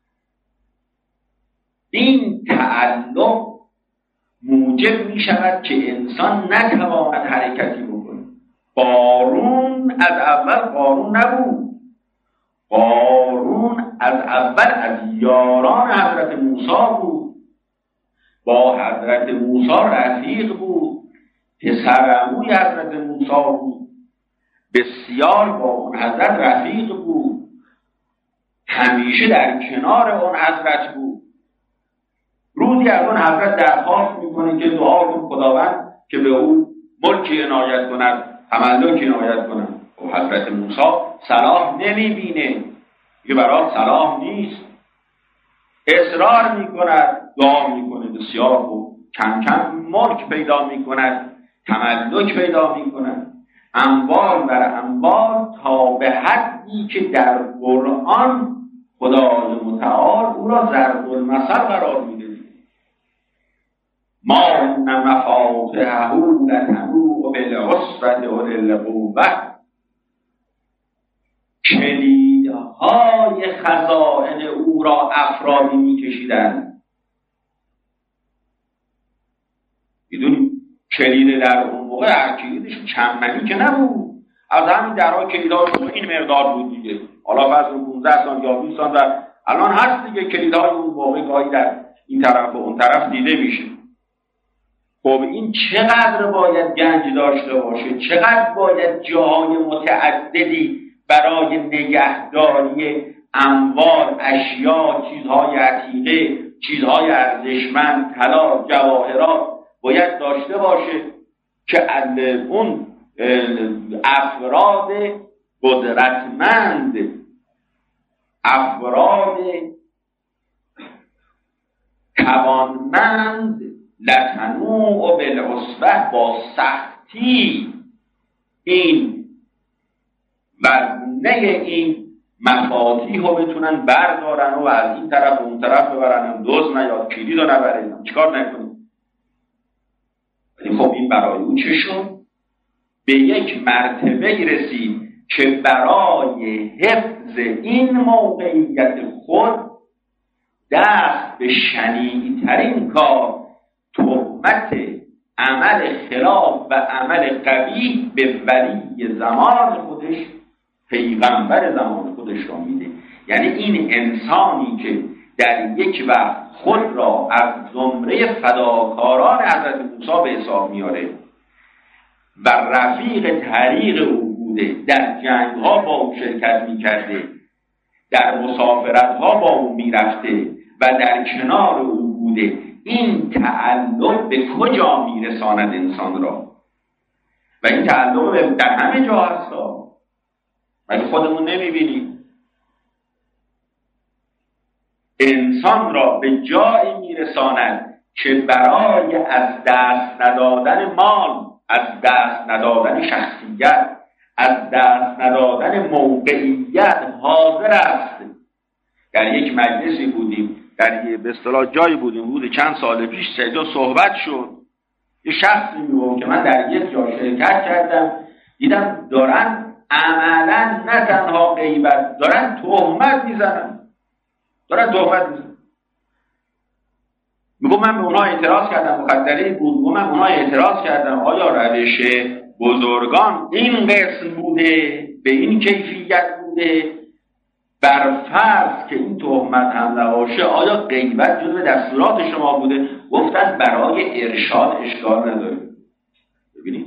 این تعلق موجب می شود که انسان نتواند حرکتی بکنه. قارون از اول قارون نبود. قارون از اول از یاران حضرت موسی بود، با حضرت موسی رفیق بود، پسر عموی حضرت موسی بود، بسیار با اون حضرت رفیق بود، همیشه در کنار اون حضرت بود. روزی از اون حضرت درخواست میکنه که دعا کن خداوند که به او ملکی عنایت کند، تملکی عنایت کند. و حضرت موسی صلاح نمیبینه که برای صلاح نیست، اصرار میکند، دعا میکنه بسیار خوب، کم کم ملک پیدا میکند، تملک پیدا میکند، انبار بر انبار، تا به حدی که در قرآن خدای متعال او را ضرب المثل قرار میده. ما ان مفاتحه لتنوء بالعصبة اولی القوة، کلیدهای خزائن او را افرادی میکشیدند. میدونی کلید در اون موقع کلیدش چندمنی که نبود، از همین درها کلیدها این مقدار بود دیگه. حالا فرض کن پانزده سانت یا بیست سانت و الان هست دیگه، کلیدهای اون موقع گاهی در این طرف و اون طرف دیده میشه. خب این چقدر باید گنج داشته باشه، چقدر باید جاهای متعددی برای نگهداری اموال، اشیا، چیزهای عتیقه، چیزهای ارزشمند، طلا، جواهرات باید داشته باشه که اون افراد قدرتمند، افراد توانمند لتنوء بالعصبة با سختی این وزنه این مفاتیح رو بتونن بردارن و از این طرف و اون طرف ببرن، دوز نیاد، کلید رو نبرن، چیکار نکنیم. ولی خب این برای اون چه شد؟ به یک مرتبه رسید که برای حفظ این موقعیت خود دست به شنیع‌ترین کار، تهمت عمل خلاف و عمل قبیح به ولی زمان خودش، پیغمبر زمان خودش را میده. یعنی این انسانی که در یک وقت خود را از زمره فداکاران حضرت موسی به حساب میاره و رفیق طریق او بوده، در جنگ ها با او شرکت میکرده، در مسافرت ها با او میرفته و در کنار او بوده، این تعلق به کجا میرساند انسان را؟ و این تعلق در همه جا هست، ولی خودمون نمیبینیم. انسان را به جایی میرساند که برای از دست ندادن مال، از دست ندادن شخصیت، از دست ندادن موقعیت حاضر است. در یک مجلسی بودیم، در یه به اصطلاح جایی بودیم، بود چند سال پیش، سه جا صحبت شد. یه شخصی میگفت که من در یک جا شرکت کردم، دیدم دارن عملا نه تنها غیبت، دارن تهمت میزنن، دارن تهمت میزنن. میگم من به اونها اعتراض کردم، مخدری بود، میگم من به اونها اعتراض کردم آیا روش بزرگان این قسم بوده، به این کیفیت بوده؟ بر فرض که این تهمت هم نباشه، آیا غیبت جزو دستورات شما بوده؟ گفتن برای ارشاد اشکال نداره. ببینید،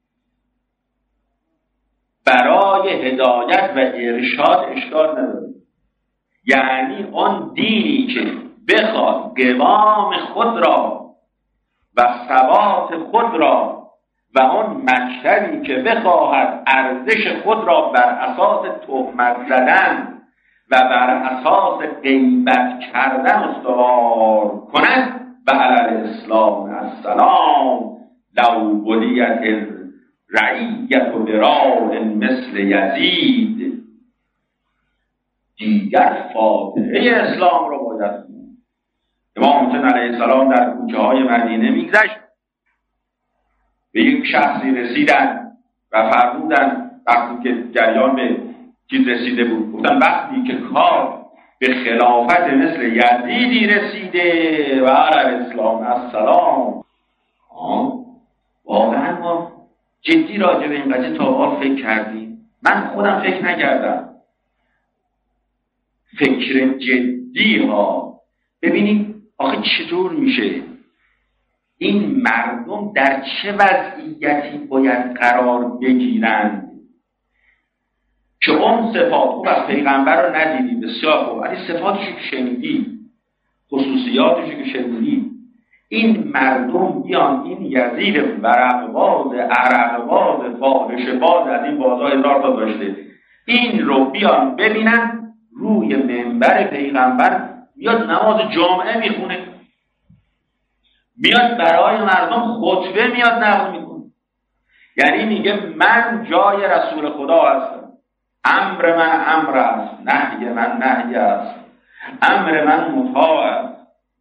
برای هدایت و ارشاد اشکال نداره. یعنی آن دینی که بخواد قوام خود را و ثبات خود را و آن مکتبی که بخواهد ارزش خود را بر اساس تهمت زدن و بر اساس غیبت کردن استوار کند، و علی الاسلام السلام لو بلیت رعیت و براء مثل یزید، دیگر فاتحه اسلام را باید خوند. امام حسین علیه السلام در کوچه های مدینه میگذشت، به یک شخصی رسیدن و فرمودن، وقتی که جریان به چیز رسیده بود، گفتن وقتی که کار به خلافت مثل یزیدی رسیده و علی اسلام السلام. واقعا ما جدی راجع به این قضیه تا حال فکر کردیم؟ من خودم فکر نکردم. فکر جدی ها. ببینید آخه چطور میشه این مردم در چه وضعیتی باید قرار بگیرند که اون صفات خوب از پیغمبر رو ندیدی، بسیار خوب، ولی صفاتشو که شنیدی، خصوصیاتشو که شنیدی، این مردم بیان این یزید ورقباز عرقباز فاحشه‌باز از این بازار هزار تا داشته، این رو بیان ببینن روی منبر پیغمبر میاد نماز جمعه میخونه، میاد برای مردم خطبه میاد نقل میکنه. یعنی میگه من جای رسول خدا هستم، امر من امر است، نهی من نهی است، امر من مطاع است.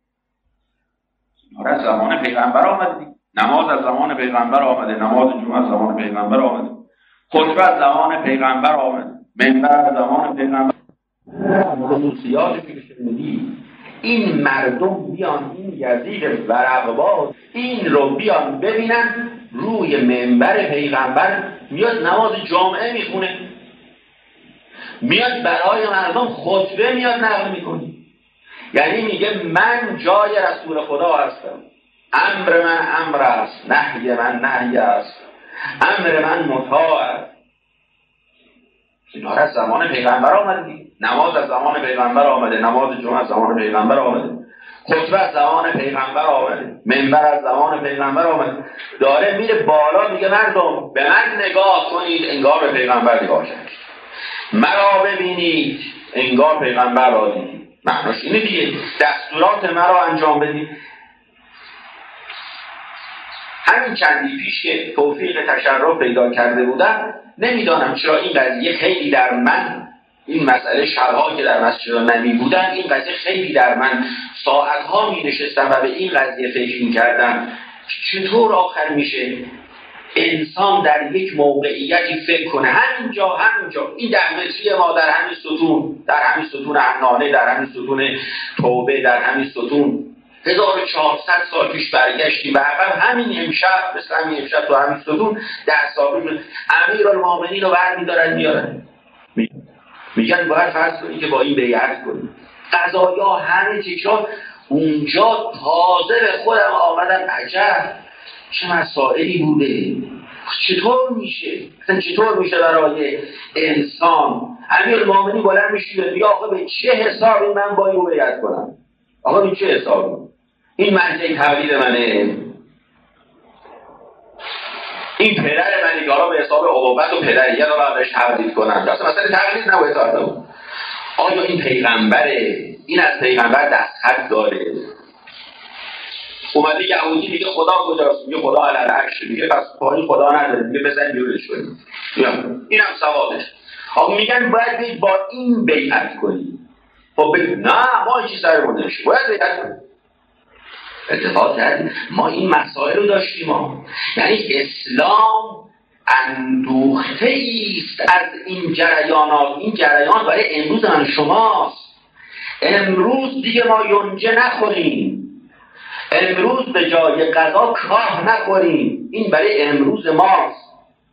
از زمان پیغمبر آمده، نماز از زمان پیغمبر آمده، نماز جمعه از زمان پیغمبر آمده، خطبه از زمان پیغمبر آمده، منبر از زمان پیغمبر. خصوصیاتی که شنیدی، این مردم بیان این یزید ورقباز این رو بیان ببینن روی منبر پیغمبر میاد نماز جمعه میخونه، میاد برای مردم خطبه میاد نقل میکنه. یعنی میگه من جای رسول خدا هستم، امر من امر است، نهی من نهی است، امر من مطاع است. اینا از زمان پیغمبر آمده، نماز از زمان پیغمبر آمده، نماز جمعه از زمان پیغمبر آمده، خطبه از زمان پیغمبر آمده، منبر از زمان پیغمبر آمده. داره میره بالا میگه مردم به من نگاه کنید انگار به پیغمبر نگاه کردید، مرا ببینید انگار پیغمبر را دیدید. معناش اینه دیگه، دستورات مرا انجام بدید. همین چندی پیش که توفیق تشرف پیدا کرده بودم، نمیدانم چرا این قضیه خیلی در من، این مسئله شبها که در مسجد نبی بودم، این قضیه خیلی در من ساعتها می نشستم و به این قضیه فکر می کردم چطور آخر میشه انسان در یک موقعیتی فکر کنه همینجا همینجا این ده متری ما در همین ستون، در همین ستون عنانه، در همین ستون توبه، در همین ستون هزار و چهارصد سال پیش برگشتیم و عقب همین امشب، مثل همین امشب تو همین ستون ده سال امیرالمومنین رو برمی‌دارن میارن، میگن باید فرض کنی که با این بیعت کنی. قضایا همه تکرار. اونجا تازه به خودم آمدم عجب چه مسائلی بوده، چطور میشه مثلا چطور میشه برای انسان امیرالمومنین بلند میشه بگه آقا به چه حسابی من با این بیعت کنم؟ آقا به چه حسابی؟ این منطق تولید منه، این پدر منه، حالا به حساب ابوبکر و پدریت رو بعدش تقلید کنم. اصلا مثلا تقلید نباید تا آیا این پیغمبره؟ این از پیغمبر دستخط داره؟ اومده یهودی میگه خدا کجاست؟ میگه خدا علی العرش، میگه پس پای خدا نداره، میگه بزن بیرونش کنیم. اینم ثوابش. آقا میگن باید بید با این بیعت کنیم. خب نه ما هیچی سرمون نمیشه، باید بیعت کنیم. اتفاق کردیم ما این مسائل رو داشتیم ما. یعنی اسلام اندوخته ایست از این جریانات. این جریان برای امروز من شماست. امروز دیگه ما یونجه نخوریم، امروز به جای غذا کاه نخوریم. این برای امروز ماست،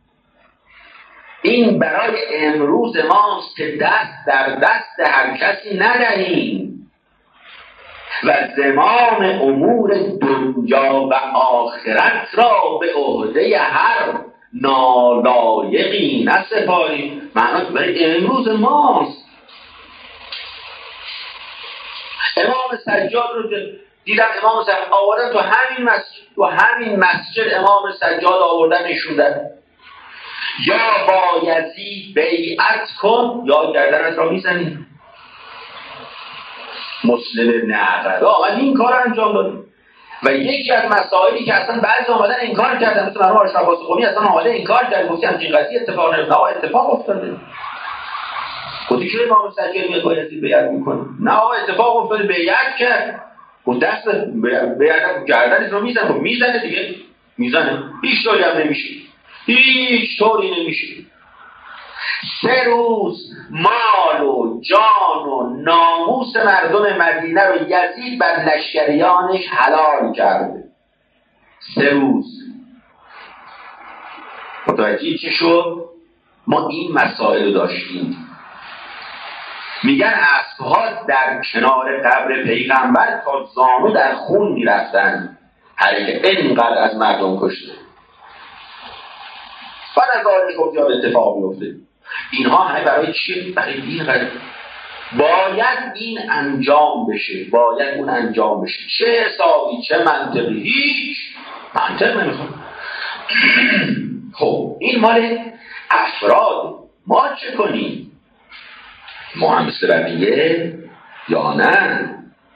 این برای امروز ماست که دست در دست هر کسی ندهیم و زمام امور دنیا و آخرت را به عهده هر نالایقی نسپاریم. معنی برای امروز ماست. امام سجاد رو دیدم، امام سجاد آوردن تو همین مسجد، تو همین مسجد امام سجاد آوردن نشوندن یا با یزید بیعت کن یا گردنت را میزنی. مسلم ابن عقبه آمد این کار انجام داد و یکی از مسائلی که اصلا بعضی آمدن انکار کردن، مثل مرحوم اشرف قاسمی اصلا آمده انکار کرد، گفتی همچین قضیه اتفاق نیفتاده. آقا اتفاق افتاده. گفتی که امام سجاد میاد با یزید بیعت میکنه؟ نه آقا اتفاق افتاده، بیعت کرد. خب دست بیعت گردنش رو میزنه، خب میزنه دیگه، میزنه، هیچ طوری هم نمیشه، هیچ طوری نمیشه. سه روز مال و جان و ناموس مردم مدینه رو یزید بر لشکریانش حلال کرده. سه روز. متوجه چی شد؟ ما این مسائل رو داشتیم. میگن اسبها در کنار قبر پیغمبر تا زانو در خون میرفتن، هر اینقدر از مردم کشته. بعد از آنش گفت یاد اتفاق میفته. اینها همه برای چی؟ برای این قدر باید این انجام بشه، باید اون انجام بشه. چه حسابی، چه منطقی؟ هیچ منطق نمیخواد. خب این مال افراد. ما چه کنیم؟ ما هم مثل بقیه یا نه؟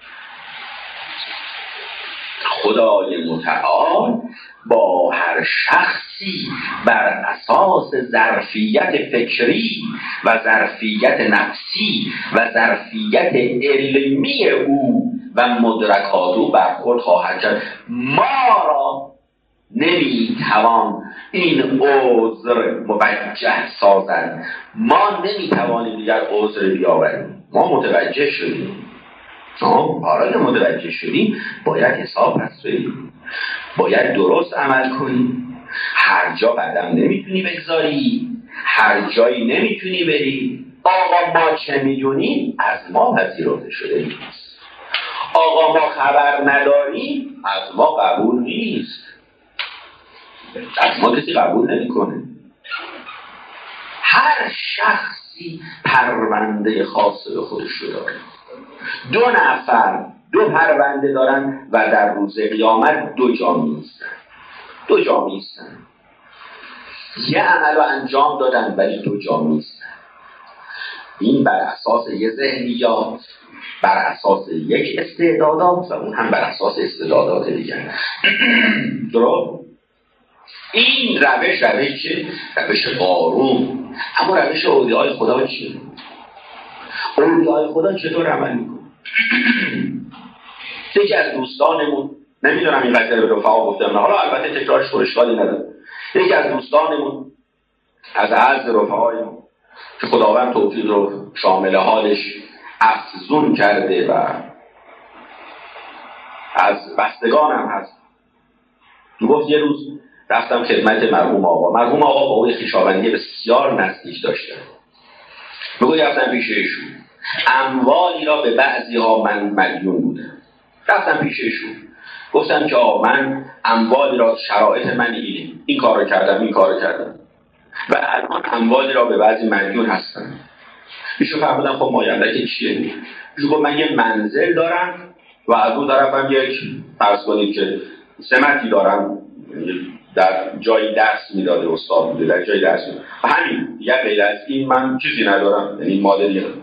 خدای متعال با هر شخصی بر اساس ظرفیت فکری و ظرفیت نفسی و ظرفیت علمی او و مدرکات او برخورد خواهد کرد. ما را نمیتوان این عذر موجه سازند. ما نمیتوانیم دیگر عذر بیاوریم. ما متوجه شدیم. حالا که متوجه شدیم باید حساب پس بدیم، باید درست عمل کنیم. هر جا قدم نمیتونی بگذاری، هر جایی نمیتونی بری. آقا ما چه میدونیم از ما پذیرفته شده نیست، آقا ما خبر نداریم از ما قبول نیست، از ما کسی قبول نمیکنه. هر شخصی پرونده خاص به خودش رو داره. دو نفر دو پرونده دارن و در روز قیامت دو جا میستن. دو جا میستن. یه عمل رو انجام دادن ولی دو جا میستن. این بر اساس یه ذهنیات، بر اساس یک استعدادات و اون هم بر اساس استعدادات دیگر. درست؟ این روش روش چه؟ روش قارون. اما روش اولیای خدا چیه؟ اولیای خدا چطور عمل میکنه؟ یکی از دوستانمون، نمیدونم این قضیه به رفقا گفتم نه، حالا البته تکرارش پر اشکالی نداره، یکی از دوستانمون از اعز رفقایمون که خداوند توفیق رو شامل حالش افزون کرده و از بستگانم هست، تو گفت یه روز رفتم خدمت مرحوم آقا. مرحوم آقا با اوی خویشاوندی بسیار نزدیک داشتن. بگو رفتم پیش ایشون، اموالی را به بعضی ها من مدیون بودم. رفتم پیش ایشون گفتم که آقا من اموالی را، شرایط من اینه، این کار رو کردم این کار رو کردم و الان اموالی را به بعضی مدیون هستم. ایشون فرمودن خب مایندک چیه؟ ایشون گفت من یه منزل دارم و از اون طرفم یک فرض کنید که سمتی دارم، در جایی درس میداده، استاد بوده در جایی درس میداده، همین، یه غیر از این من چیزی ندارم، یعنی مادری ندارم.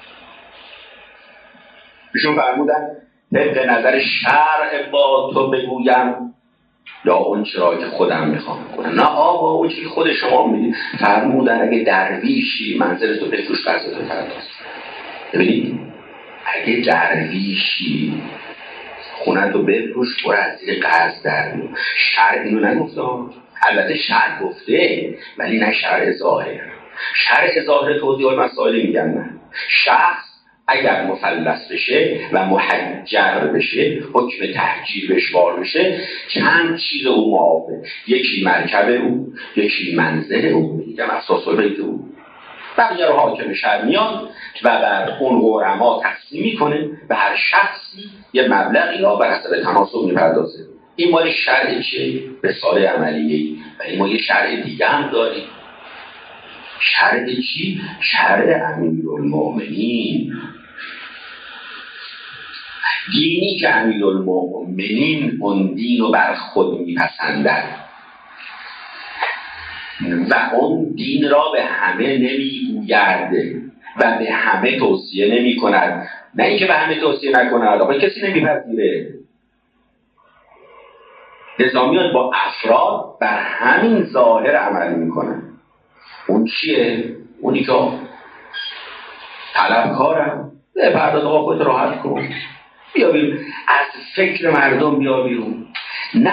ایشون فرمودن طبق نظر شرع با تو بگویم یا اون چرا که خودم میخوام کنم؟ نه آقا اون چی که خود شما میدید. فرمودن اگه درویشی منزل تو بفروش قرض تو پرداز. ببینید اگه درویشی خونه تو بفروش برو از زیر قرض در میون. شرع اینو نگفته، البته شرع گفته ولی نه شرع ظاهر. شرع ظاهر توضیح مسائل میگن نه. شخص اگر مفلس بشه و محجر بشه، حکم تحجیر بهش وارد بشه، چند چیز او معافه. یکی مرکب او، یکی منزل او، میگم اساس بیت او. بقیه رو حاکم شهر میاد و بر اون غرما تقسیم میکنه به هر شخصی یه مبلغی را بر حسب تناسب میپردازه. این مال شرع چه؟ رساله عملیه. ولی ما یه شرع دیگه هم داریم. شرع چی؟ شرع امیرالمؤمنین. دینی که امیرالمؤمنین اون دین رو بر خود میپسندن و اون دین را به همه نمیگوید و به همه توصیه نمی کند. نه اینکه به همه توصیه نکند، آقا کسی نمیپذیره. نظامیان با افراد بر همین ظاهر عمل میکنن. اون چیه؟ اونی که طلبکارم به پرداز آقا خودت راحت کن، بیا بیرون از فکر مردم، بیا بیرون،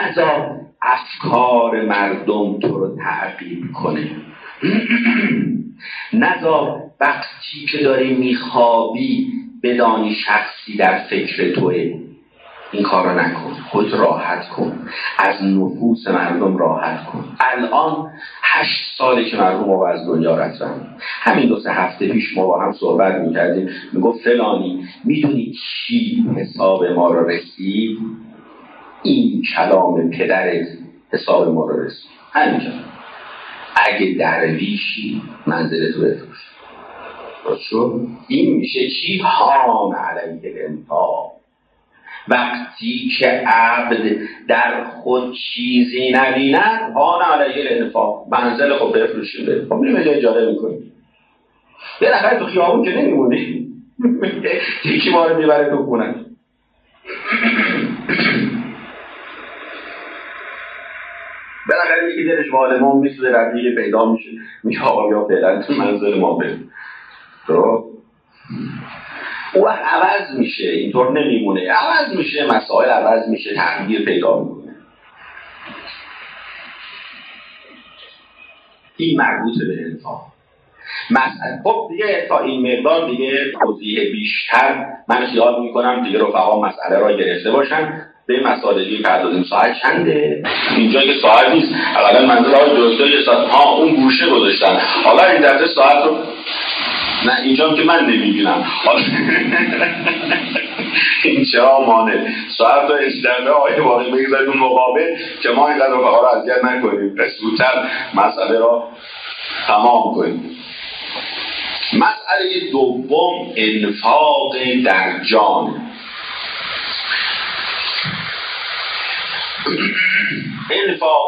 نذار افکار مردم تو رو تعقیب کنه. نذار وقتی که داری میخوابی بدانی شخصی در فکر توه. این کار رو نکن. خود راحت کن، از نفوس مردم راحت کن. الان هشت ساله که مرحوم آقا از دنیا رفتن. همین دو سه هفته پیش ما با هم صحبت میکردیم، میگفت فلانی میدونی کی حساب ما رو رسید؟ این کلام پدرت حساب ما رو رسید. همینجا اگه درویشی منزلتو بفروش. چون این میشه چی؟ هان علیه الانفاق. وقتی که عبد در خود چیزی نبیند هان علیه الانفاق، منزل خب بفروشیم بره. خب میریم جای اجاره میکنیم. یه نفر تو خیابون که نمیمونی، یکی ما رو میبره تو خونه. بالاخره یکی دلش والمون میسوزه، رفیقی پیدا میشه، میگه آقا یا فعلا تو منزل ما بریم. تو او عوض میشه، اینطور نمیمونه، عوض میشه، مسائل عوض میشه، تغییر پیدا میکنه. این مربوط به انفاق. مثلا خب دیگه تا این مقدار دیگه توضیح بیشتر من خیال میکنم دیگه رفقا مسئله را گرفته باشن. به این مسائل دیگه پردازیم. ساعت چنده؟ اینجا که ساعت نیست، اولا منظور های درسته یه ساعت ها اون گوشه گذاشتن، حالا این دفعه ساعت رو نه اینجا که من نمیبینم. این چرا مانه ساعت رو اشترده آیه واقعی بگذارید اون مقابل که ما اینقدر رفقا رو اذیت نکنیم، زودتر مسئله را تمام کنیم. مسئله دوم انفاق در جان. انفاق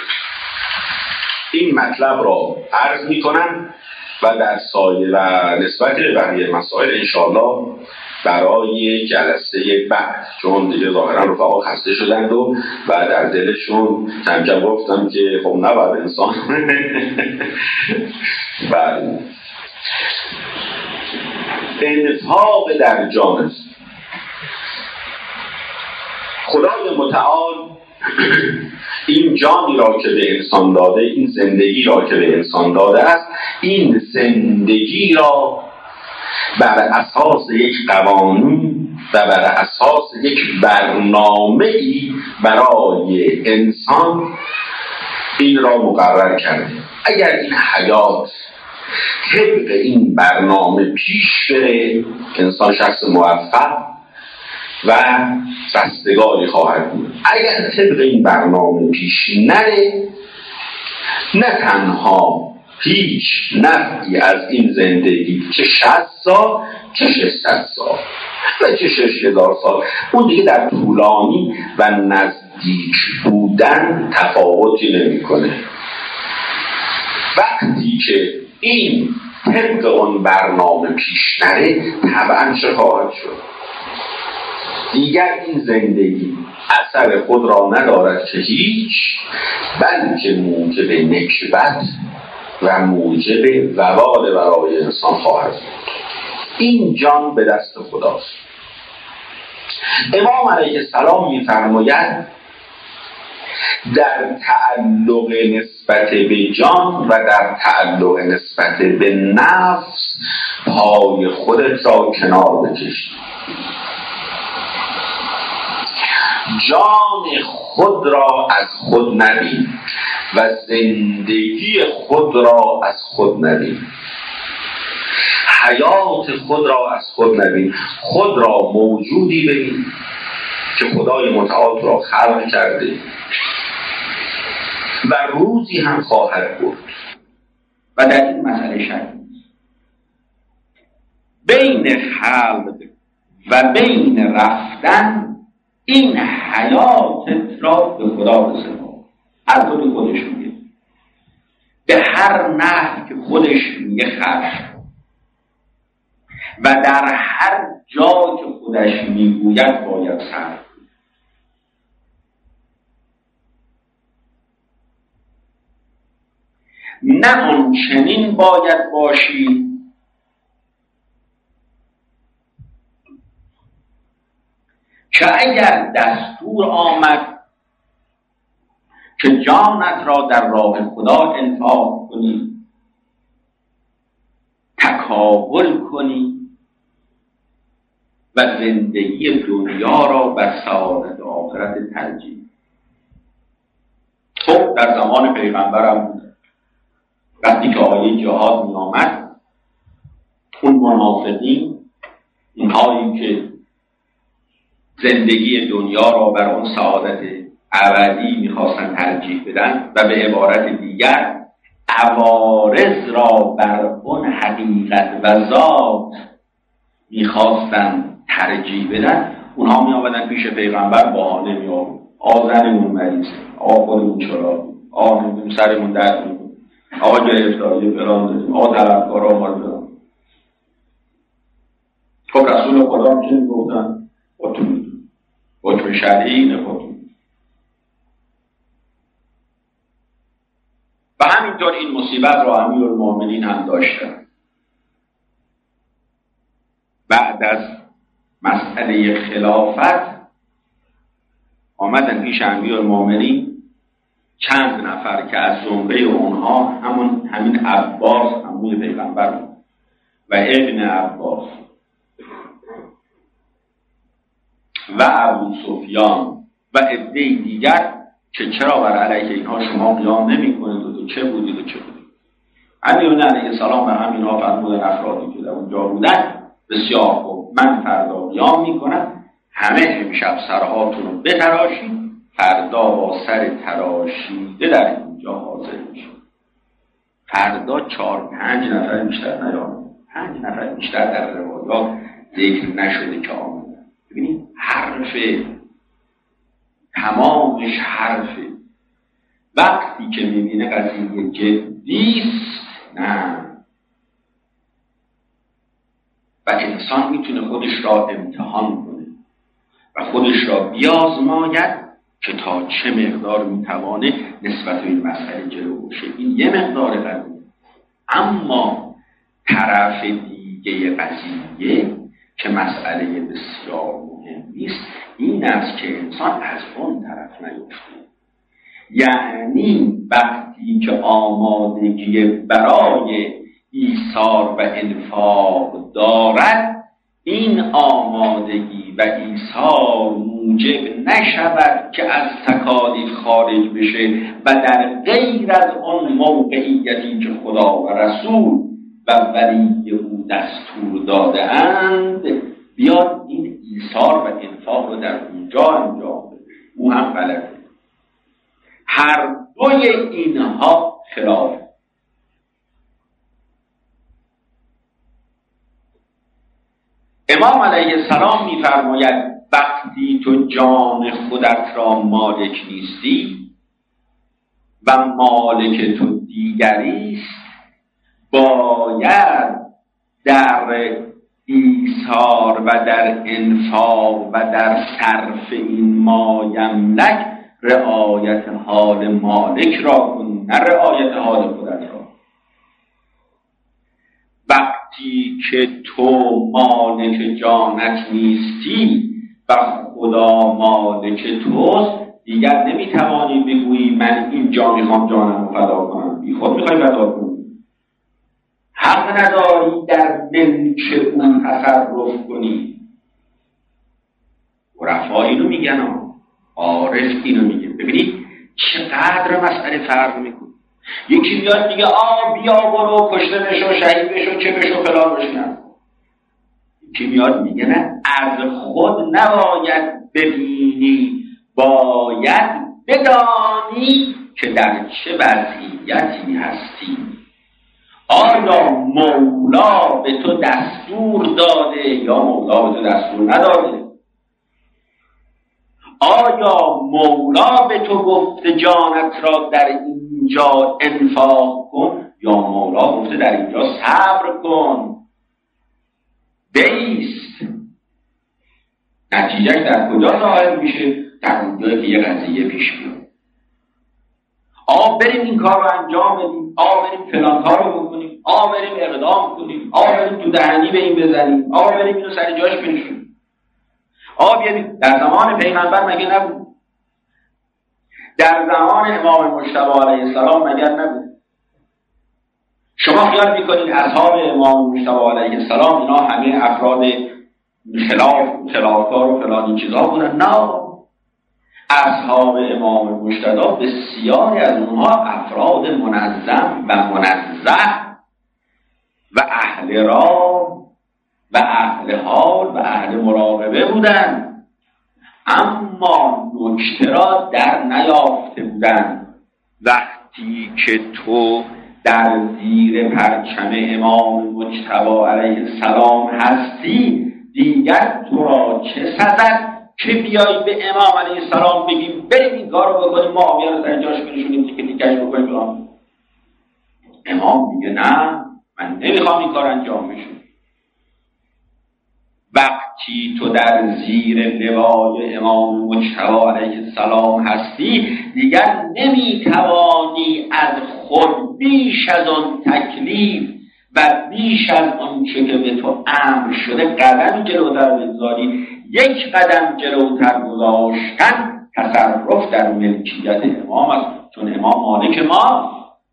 این مطلب را عرض می کنم و در سایه و نسبت به بقیه مسائل انشاءالله برای جلسه بعد، چون دیگه ظاهرا رفقا خسته شدند و و در دلشون کم کم گفتم که خب نباید انسان بله انفاق در جان است. خدای متعال این جانی را که به انسان داده، این زندگی را که به انسان داده است، این زندگی را بر اساس یک قوانین و بر اساس یک برنامه‌ای برای انسان این را مقرر کرده. اگر این حیات طبق این برنامه پیش بره، انسان شخص موفق و رستگاری خواهد بود. اگر طبق این برنامه پیش نره، نه تنها هیچ نفعی از این زندگی چه شصت سال چه ششصد سال و چه شش هزار سال، اون دیگه در طولانی و نزدیک بودن تفاوتی نمی‌کنه. وقتی که این طبق اون برنامه پیش نره، طبعاً چه خواهد شد؟ دیگر این زندگی اثر خود را ندارد که هیچ، بلکه موجب نکبت و موجب وبال برای انسان خواهد بود. این جان به دست خداست. امام علیه السلام می‌فرماید در تعلق نسبت به جان و در تعلق نسبت به نفس پای خودت را کنار بکش. جان خود را از خود نبین و زندگی خود را از خود نبین. حیات خود را از خود نبین. خود را موجودی ببین که خدای متعال را خلق کرده و روزی هم خواهد بود. و در این مسئله شک بین خلق و بین رفتن، این حیاتت را به خدا بسپار. از خود خودش میگه، به هر نحو که خودش میگه خرج، و در هر جا که خودش میگوید باید صرف. نه آنچنین باید باشی که اگر دستور آمد که جانت را در راه خدا انفاق کنی، تکابل کنی و زندگی دنیا را بر سعادت آخرت ترجیح. خب در زمان پیغمبرم بود، وقتی که آیه جهاد می آمد، اون منافقین، اینهایی که زندگی دنیا را بر اون سعادت ابدی میخواستن ترجیح بدن و به عبارت دیگر عوارض را بر اون حقیقت و ذات میخواستن ترجیح بدن، اونها می آمدن پیش پیغمبر بهانه می آورد. آزنمون مریضه، آقا خودمون چرا، آقا نمیدونیم سرمون درد میکنه، آقا گرفتاری فلان داریم، آقا طلبکارا ما رو فلان. خب رسول خدا میشه میگفتن خودتون میدونیم، حکم شرعی نه خودتون. و همینطور این مصیبت را امیرالمومنین هم داشتن. بعد از مسئله خلافت آمدن پیش امیرالمومنین چند نفر که از زمره اونها همون همین عباس عموی پیغمبر بود و ابن عباس و ابو سفیان و عده دیگر که چرا بر علیه اینها شما قیام نمی کنید و چه بودید و چه بودید. امیر علیه السلام به همینها فرمودن افرادی که در اونجا بودن بسیار خوب، من فردا قیام می کنم، همه امشب سرهاتون رو بتراشید، فردا با سر تراشیده در اینجا حاضر میشه. فردا چهار پنج نفر بیشتر نیامد، پنج نفر بیشتر در روایات ذکر نشده که آمدن. ببینید حرف تمامش حرفه. وقتی که میبینه قضیه جدیست نه، و انسان میتونه خودش را امتحان کنه و خودش را بیازماید که تا چه مقدار میتوانه نسبت به این مسئله جلو بشه. این یه مقدار قضیه. اما طرف دیگه قضیه که مسئله بسیار مهمی است این است که انسان از اون طرف نیفته. یعنی وقتی که آمادگی برای ایثار و انفاق دارد، این آمادگی و ایثار موجب نشود که از تکالیف خارج بشه و در غیر از آن موقعیتی که خدا و رسول و ولی او دستور داده اند بیاد این ایثار و انفاق رو در اونجا انجام بده. او هم غلطه. هر دوی اینها خلاف. امام علیه السلام می‌فرماید وقتی تو جان خودت را مالک نیستی و مالک تو دیگری است، باید در ایثار و در انفاق و در صرف این ما یملک رعایت حال مالک را کنی، نه رعایت حال خودت را. وقتی که تو مالک جانت نیستی و خدا مالک توست، دیگر نمیتوانی بگویی من این جا میخوام جانم رو فدا کنم. بی خود میخوای فدا کنی. حق نداری در ملک اون تصرف کنی. عرفا اینو میگن، عارف اینو میگه. ببینید چقدر مسئله فرق میکنه. یکی میاد میگه آ بیا برو کشته بشو شهید بشو چه بشو فلان بشو. یکی میاد میگه نه، از خود نباید ببینی، باید بدانی که در چه وضعیتی هستی. آیا مولا به تو دستور داده یا مولا به تو دستور نداده؟ آیا مولا به تو گفته جانت را در اینجا انفاق کن یا مولا گفته در اینجا صبر کن، بیست؟ نتیجه در کجا ظاهر میشه؟ در اونجا که یه قضیه پیش میاد. آ بریم این کار رو انجام بدیم، آ بریم فلان کار رو بکنیم، آ بریم اقدام کنیم، آ بریم تو دهنی به این بزنیم، آ بریم اینو سر جاش بنشونیم، آ بیادیم. در زمان پیغمبر مگه نبود؟ در زمان امام مجتبی علیه السلام مگر نبود؟ شما خیال میکنید اصحاب امام مجتبی علیه السلام اینا همه افراد خلاف خلافکار و فلان این چیزا بودن؟ نه، اصحاب امام مجتبی بسیاری از اونها افراد منظم و منزه و اهل راه و اهل حال و اهل مراقبه بودن، اما نکته را در نیافته بودن. وقتی که تو در زیر پرچم امام مجتبی علیه السلام هستی، دیگر تو را چه سزد که بیایی به امام علیه السلام بگیم بریم این کار رو بکنیم، معاویه رو سر جاش بنشونیم تیکه تیکش بکنیم؟ امام میگه نه، من نمیخوام این کار انجام بشه. وقتی تو در زیر لوای امام مجتبی علیه السلام هستی، دیگر نمیتوانی از خود بیش از آن تکلیف و بیش از آن چه که به تو امر شده قدم جلوتر بگذاری. یک قدم جلوتر گذاشتن تصرف در ملکیت امام است، چون امام مالک ما.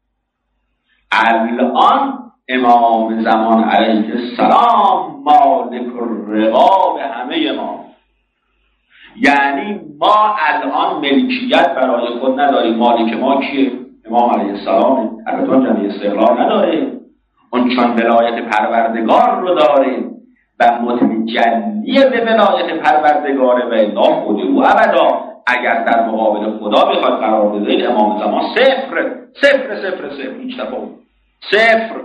الان امام زمان علیه السلام مالک الرقاب همه ما، یعنی ما الان ملکیت برای خود نداریم. مالک ما کیه؟ امام علیه السلام. البته اون جمعی استقلال نداره، اون چون ولایت پروردگار رو داره و متجلی به ولایت پروردگاره و الا خود او ابدا. اگر در مقابل خدا بخواد قرار بده امام زمان صفر صفر صفر صفر هیچ تفاوت صفر.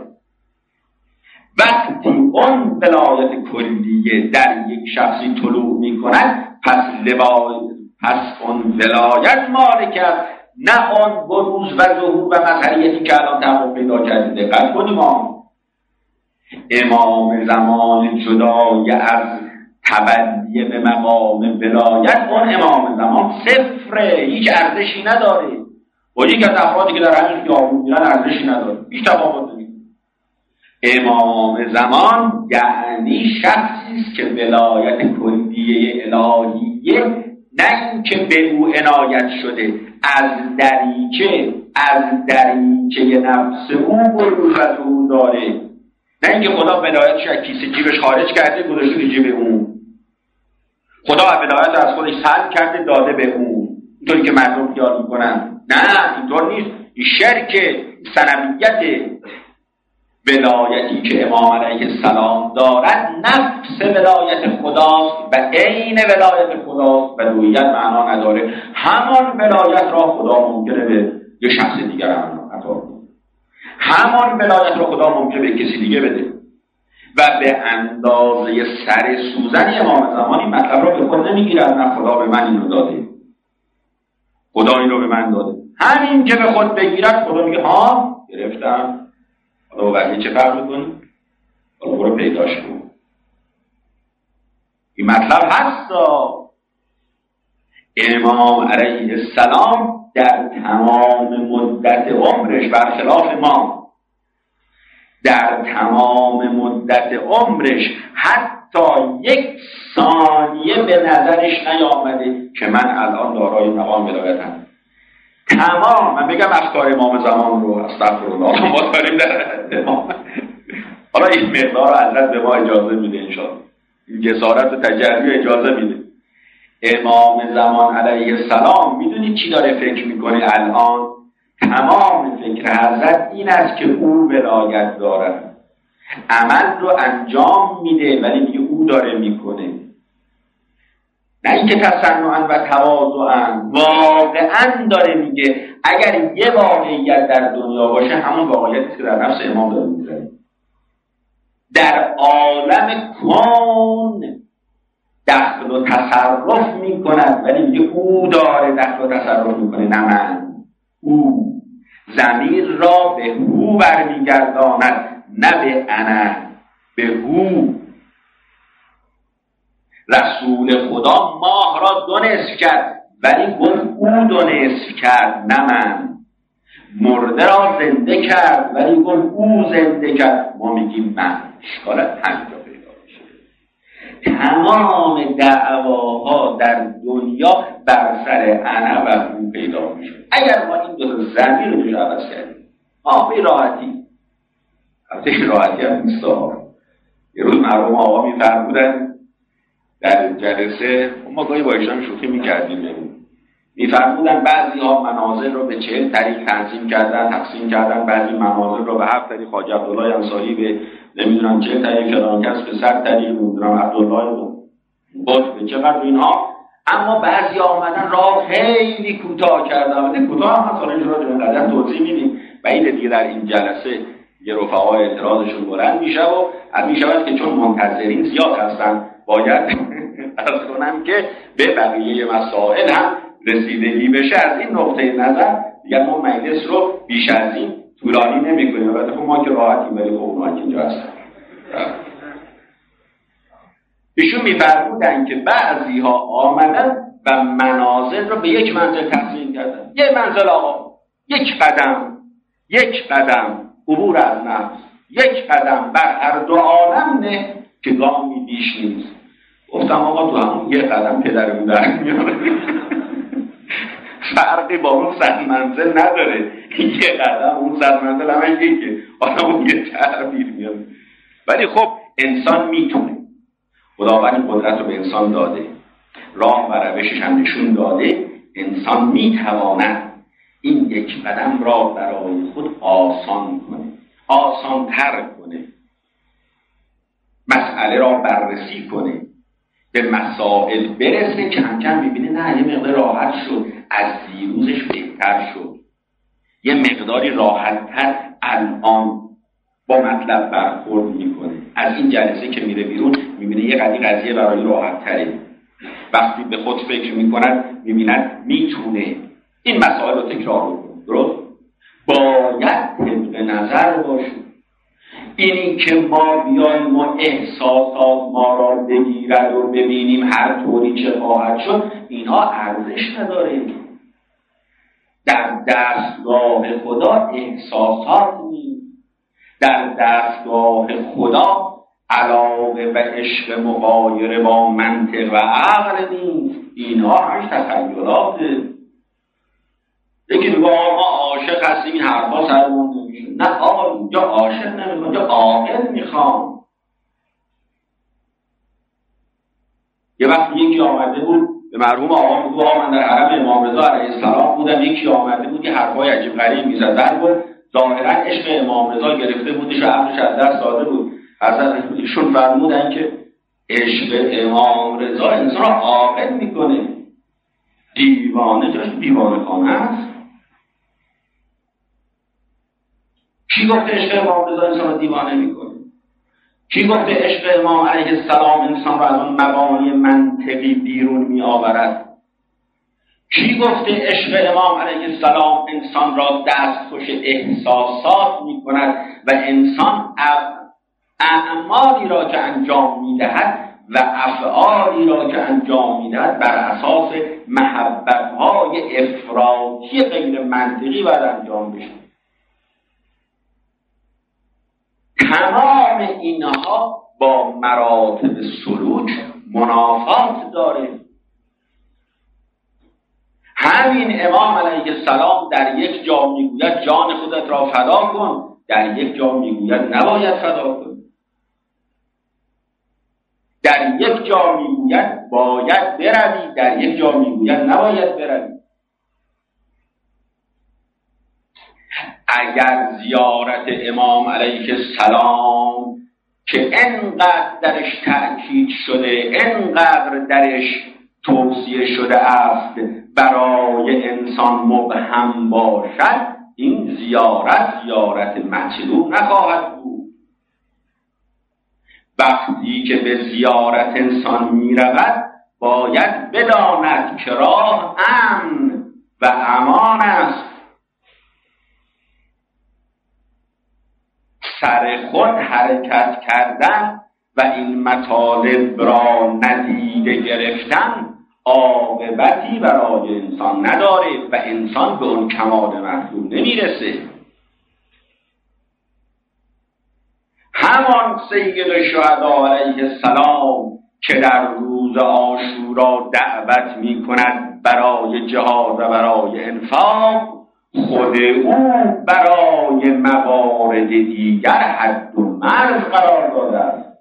وقتی اون ولایت کلیه در یک شخصی طلوع می کند، پس لوای پس اون ولایت مالک است، نه آن بروز و ظهور و مظهریتی که الان تحقق پیدا کرده. دقت کنیم، ما امام زمان جدای از تبدیه به مقام ولایت، اون امام زمان صفره، هیچ ارزشی نداره. با یک از افرادی که در همین خیابون میرن ارزشی نداره، هیچ تفاوت نمیکنه. امام زمان یعنی شخصی است که ولایت کلیه الهیه نه اینکه به او عنایت شده، از دریچه از دریچه نفس او بروز از او داره، نه اینکه خدا ولایتش از کیسه جیبش خارج کرده گذاشته جیب اون. خدا ولایت از خودش سلب کرده داده به اون، اینطوری که مردم خیال میکنن. نه، اینطور نیست. این شرک سنویت ولایتی که امام علیه السلام دارد نفس ولایت خداست و عین ولایت خداست و دویت معنا نداره. همان ولایت را خدا ممکنه به یه شخص دیگر عطا کنه، همان ولایت را خدا ممکنه به کسی دیگه بده و به اندازه سر سوزن امام زمانی مطلب را به خود نمیگیرد. نه، خدا به من اینو داده، خدا این رو به من داده. همین که به خود بگیرد خدا میگه ها گرفتم، حالا وقتی چه فرق میکنی؟ حالا برو پیداش کن. این مطلب هست. امام علیه السلام در تمام مدت عمرش، برخلاف ما، در تمام مدت عمرش حتی یک ثانیه به نظرش نیامده که من الان دارای مقام ولایتم. تمام، من بگم افکار امام زمان رو استغفرالله ما داریم در امام. حالا این مقدار رو حضرت به ما اجازه میده انشاءالله، این جسارت و تجربی اجازه میده. امام زمان علیه السلام میدونید چی داره فکر میکنه الان؟ تمام فکر حضرت این است که او ولایت دارد، عمل رو انجام میده ولی میگه او داره میکنه، نه اینکه تصنعاً و تواضعاً. واقعاً داره میگه اگر یه واقعیت در دنیا باشه همون واقعیتی که در نفس امام داره میزنه. در عالم کون دخل و تصرف میکند ولی میگه او داره دخل و تصرف میکنه، نه من. او ضمیر را به او برمیگرداند، نه به انا، به او. رسول خدا ماه را دو نصف کرد ولی گفت او دو نصف کرد، نه من. مرده را زنده کرد ولی گفت او زنده کرد، ما میگیم من. اشکال همینجا پیدا میشه. تمام دعواها در دنیا بر سر انا و او پیدا میشه. اگر ما این دو ضمیر رو عوض کردیم ما به راحتی البته این راحتی هم نیست. یه روز مرحوم آقا میفرمودن در جلسه، ما گاهی با ایشان شوخی میکردیم، میفرمودن بعضی ها منازل رو به چهل طریق تنظیم کردن، تقسیم کردن، بعضی منازل رو به هفت طریق، خواجه عبدالله انصاری به نمیدونم چهل طریق، فلان کس به صد طریق، نمیدونم عبدالله بود به چقدر اینها. اما بعضی ها آمدن راه خیلی کوتاه کردن، ولی کوتاه هم مثلا این را جون قدر توضیح میدیم و این دیگه در این جلسه یه رفقا اعتراضشون بلند میشه و از میشود که چون منتظرین زیاد هستن باید عرض کنم که به بقیه مسائل هم رسیدگی بشه. از این نقطه نظر دیگر ما مجلس رو بیش از این طولانی نمی کنیم. البته خب ما که راحتیم، ولی خب اونها که اینجا هستن. ایشون می‌فرمودن که بعضی ها آمدن و منازل رو به یک منزل تقسیم کردن. یک منزل آقا، یک قدم، یک قدم عبور از نفس، یک قدم بر هر دو عالم نه که گامی بیش نیست. گفتم آقا تو همون یک قدم پدرمون در میاره، فرقی با اون صد منزل نداره. یک قدم اون صد منزل همه یکه، حالا اون یه تعبیر میاد. ولی خب انسان میتونه، خداوند قدرت رو به انسان داده، راه و روشش هم نشون داده. انسان میتواند این یک قدم را برای خود آسان کنه، آسان تر کنه، مسئله را بررسی کنه، به مسائل برسه. کم کم میبینه نه یه مقدار راحت شد، از دیروزش بهتر شد، یه مقداری راحت تر الان با مطلب برخورد میکنه. از این جلسه که میره بیرون میبینه یه قضیه قضیه برای راحت تره. وقتی به خود فکر میکند میبیند میتونه این مسائل رو تکرار کنه. درست؟ باید طبق نظر باشه. اینی که ما بیایم و احساسات ما را بگیرد و ببینیم هر طوری چه خواهد شد، اینها ارزش نداره. در دستگاه خدا احساسات نیست، در دستگاه خدا علاقه و عشق مغایر با منطق و عقل نیست. اینها همش تخیلاته. یکی میگه ما عاشق هستیم، این حرفا سرمون نمیشه. نه آقا، اینجا عاشق نمیخوام، اینجا عاقل میخوام. یه وقت یکی آمده بود به مرحوم آقا میگه آقا من در حرم امام رضا علیه السلام بودم، یکی آمده بود یه حرفای عجیب غریب میزد، در بود ظاهرا عشق امام رضا گرفته بودش و عقلش از دست داده بود. حضرت ایشون فرمودن که عشق امام رضا انسان را عاقل میکنه، دیوانه جاش دیوانه خانه است. کی گفته عشق امام رضا انسان را دیوانه میکنه؟ کی گفته عشق امام علیه السلام انسان را از اون مبانی منطقی بیرون می آورد؟ کی گفته عشق امام علیه السلام انسان را دستخوش احساسات می کند و انسان اعمالی را که انجام می دهد و افعالی را که انجام می دهد بر اساس محبت‌های افراطی غیر منطقی باید انجام بشه؟ تمام اینها با مراتب سلوک منافات داره. همین امام علیه السلام در یک جا میگوید جان خودت را فدا کن، در یک جا میگوید نباید فدا کن. در یک جا میگوید باید بروی، در یک جا میگوید نباید بروی. اگر زیارت امام علیه السلام که انقدر درش تأکید شده، انقدر درش توصیه شده است برای انسان مبهم باشد، این زیارت زیارت مطلوب نخواهد بود. وقتی که به زیارت انسان می رود باید بداند که راه امن و امان است. سر خود حرکت کردن و این مطالب را ندیده گرفتن عاقبتی برای انسان نداره و انسان به اون کمال مطلوب نمیرسه. همان سید الشهدا علیه السلام که در روز عاشورا دعوت می کند برای جهاد و برای انفاق، خود او برای موارد دیگر حد و مرز قرار داده است.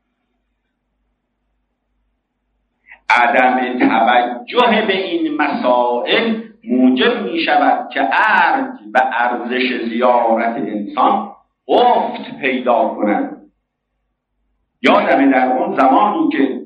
عدم توجه به این مسائل موجب می شود که ارج و ارزش زیارت انسان افت پیدا کنند. یادم در اون زمانی که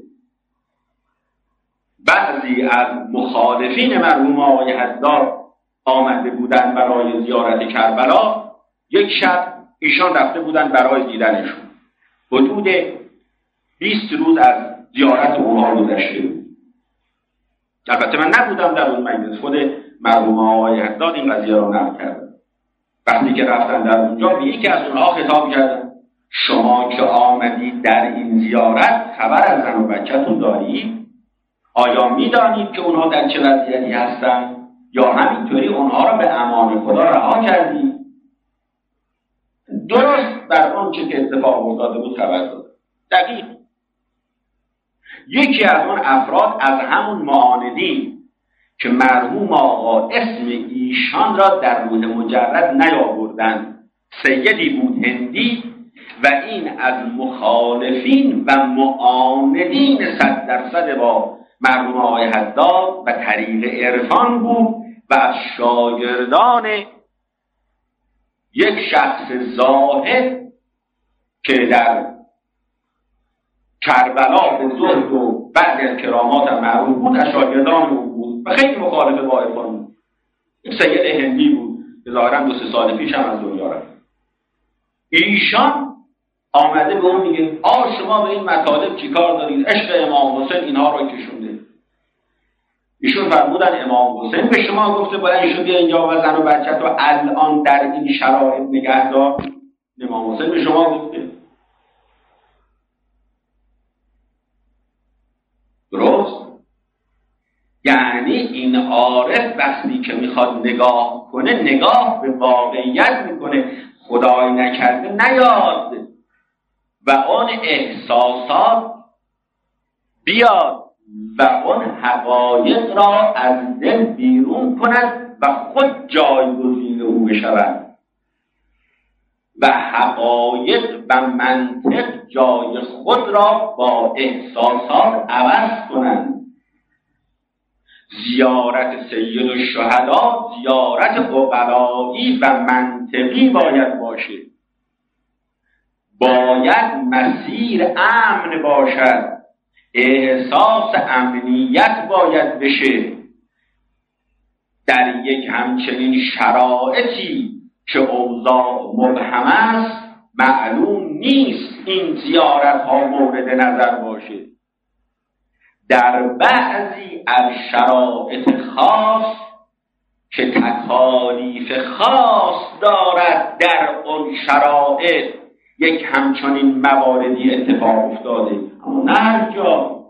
بعضی از مخالفین مرحوم آقای حداد آمده بودن برای زیارت کربلا، یک شب ایشان رفته بودن برای دیدنشون. حدود بیست روز از زیارت اونها گذشته بود. البته من نبودم در اون مجلس، خود مرحوم آقای حداد این قضیه رو نقل کردن. وقتی که رفتن در اونجا به یکی از اونها خطاب کردن: شما که آمدید در این زیارت خبر از زن و بچه‌تون دارید؟ آیا میدانید که اونها در چه وضعیتی هستن؟ یا همینطوری اونها را به امان خدا رها کردید؟ درست بر اون چه که اتفاق افتاده بود خبر داد. دقیق. یکی از اون افراد از همون معاندین که مرحوم آقا اسم ایشان را در روح مجرد نیاوردند، سیدی بود هندی و این از مخالفین و معاندین صد درصد با مرحوم آقای حداد و طریق عرفان بود و از شاگردان یک شخص زاهد که در کربلا به زهد و بعد از کرامات معروف بود، از شاگردان او بود و خیلی مخالف با عرفان بود. یک سید هندی بود که ظاهراً دو سه سال پیش هم از دنیا رفت. ایشان آمده به اون میگه: آ شما به این مطالب چی کار دارید؟ عشق امام حسین اینها را کشونده. ایشون فرمودن: امام حسین به شما گفته باید شو بیا اینجا و زن و بچه تو الان در این شرایط نگه دار؟ امام حسین به شما گفته؟ درست؟ یعنی این عارف وقتی که میخواد نگاه کنه، نگاه به واقعیت میکنه، خدای نکرده نیاد و اون احساسات بیاد و اون حقایق را از دل بیرون کند و خود جایگزین او بشود و حقایق و منطق جای خود را با احساسات عوض کنند. زیارت سید الشهدا زیارت عقلایی و منطقی باید باشه. باید مسیر امن باشد، احساس امنیت باید بشه. در یک همچنین شرایطی که اوضاع مبهم است، معلوم نیست این زیارت ها مورد نظر باشه. در بعضی از شرایط خاص که تکالیف خاص دارد، در اون شرایط یک همچنین مواردی اتفاق افتاده، اما نه هر جا.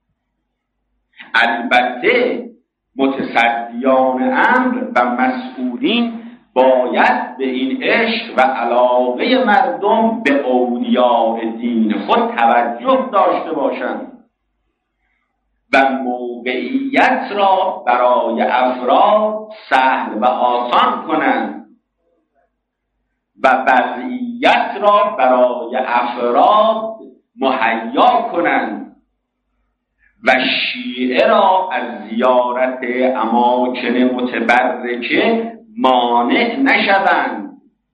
البته متصدیان امر و مسئولین باید به این عشق و علاقه مردم به اولیاء دین خود توجه داشته باشند و موقعیت را برای افراد سهل و آسان کنند و وضعیت را برای افراد مهیا کنند و شیعه را از زیارت اماکن متبرکه مانع نشوند.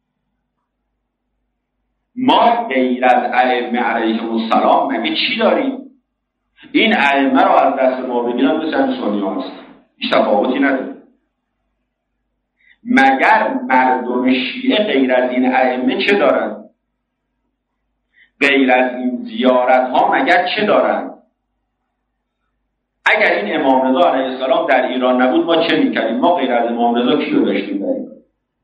ما غیر از ائمه علیهم السلام مگه چی داریم؟ این ائمه را از دست ما بگیرن مثل همین سنی هست، هیچ تفاوتی نداره. مگر مردم شیعه غیر از این ائمه چه دارن؟ غیر از این زیارت ها مگر چه دارن؟ اگر این امام رضا علیه السلام در ایران نبود ما چه میکردیم؟ ما غیر از امام رضا کیو داشتیم در ایران؟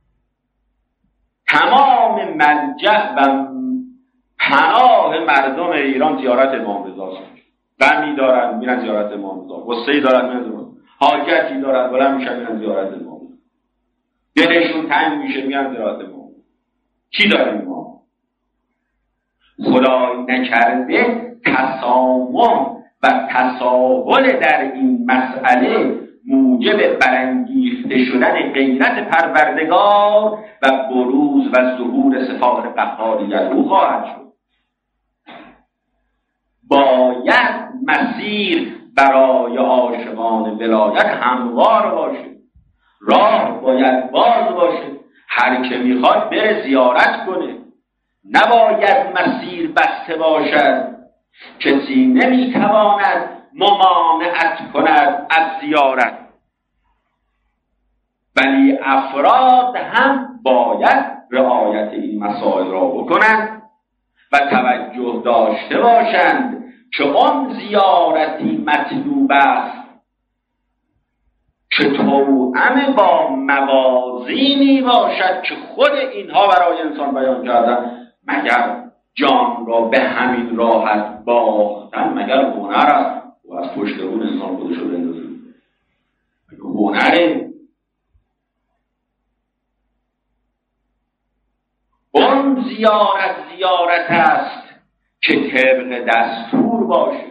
تمام ملجأ و پناه مردم ایران زیارت امام رضا است. غمی دارن میرن زیارت امام رضا، غصه‌ای دارن میرن زیارت، حاجتی دارن بلند میشن میرن زیارت امام، دلشون تنگ میشه میرن زیارت امام. کی داریم ما؟ خدای نکرده تسامح و تساهل در این مسئله موجب برانگیخته شدن غیرت پروردگار و بروز و ظهور صفات قهاریت او خواهد شد. باید مسیر برای عاشقان ولایت هموار باشه، راه باید باز باشه، هر که میخواد بره زیارت کنه، نباید مسیر بسته باشد. کسی نمیتواند ممانعت کند از زیارت، ولی افراد هم باید رعایت این مسائل را بکنند و توجه داشته باشند که اون زیارتی مطلوب است که توأم با موازینی باشد که خود اینها برای انسان بیان کردن. مگر جان را به همین راحت باختن مگر هنر است؟ و از پشت اون انسان خودش رو بندازه هنره؟ اون زیارت زیارت است که طبق دستور باشه.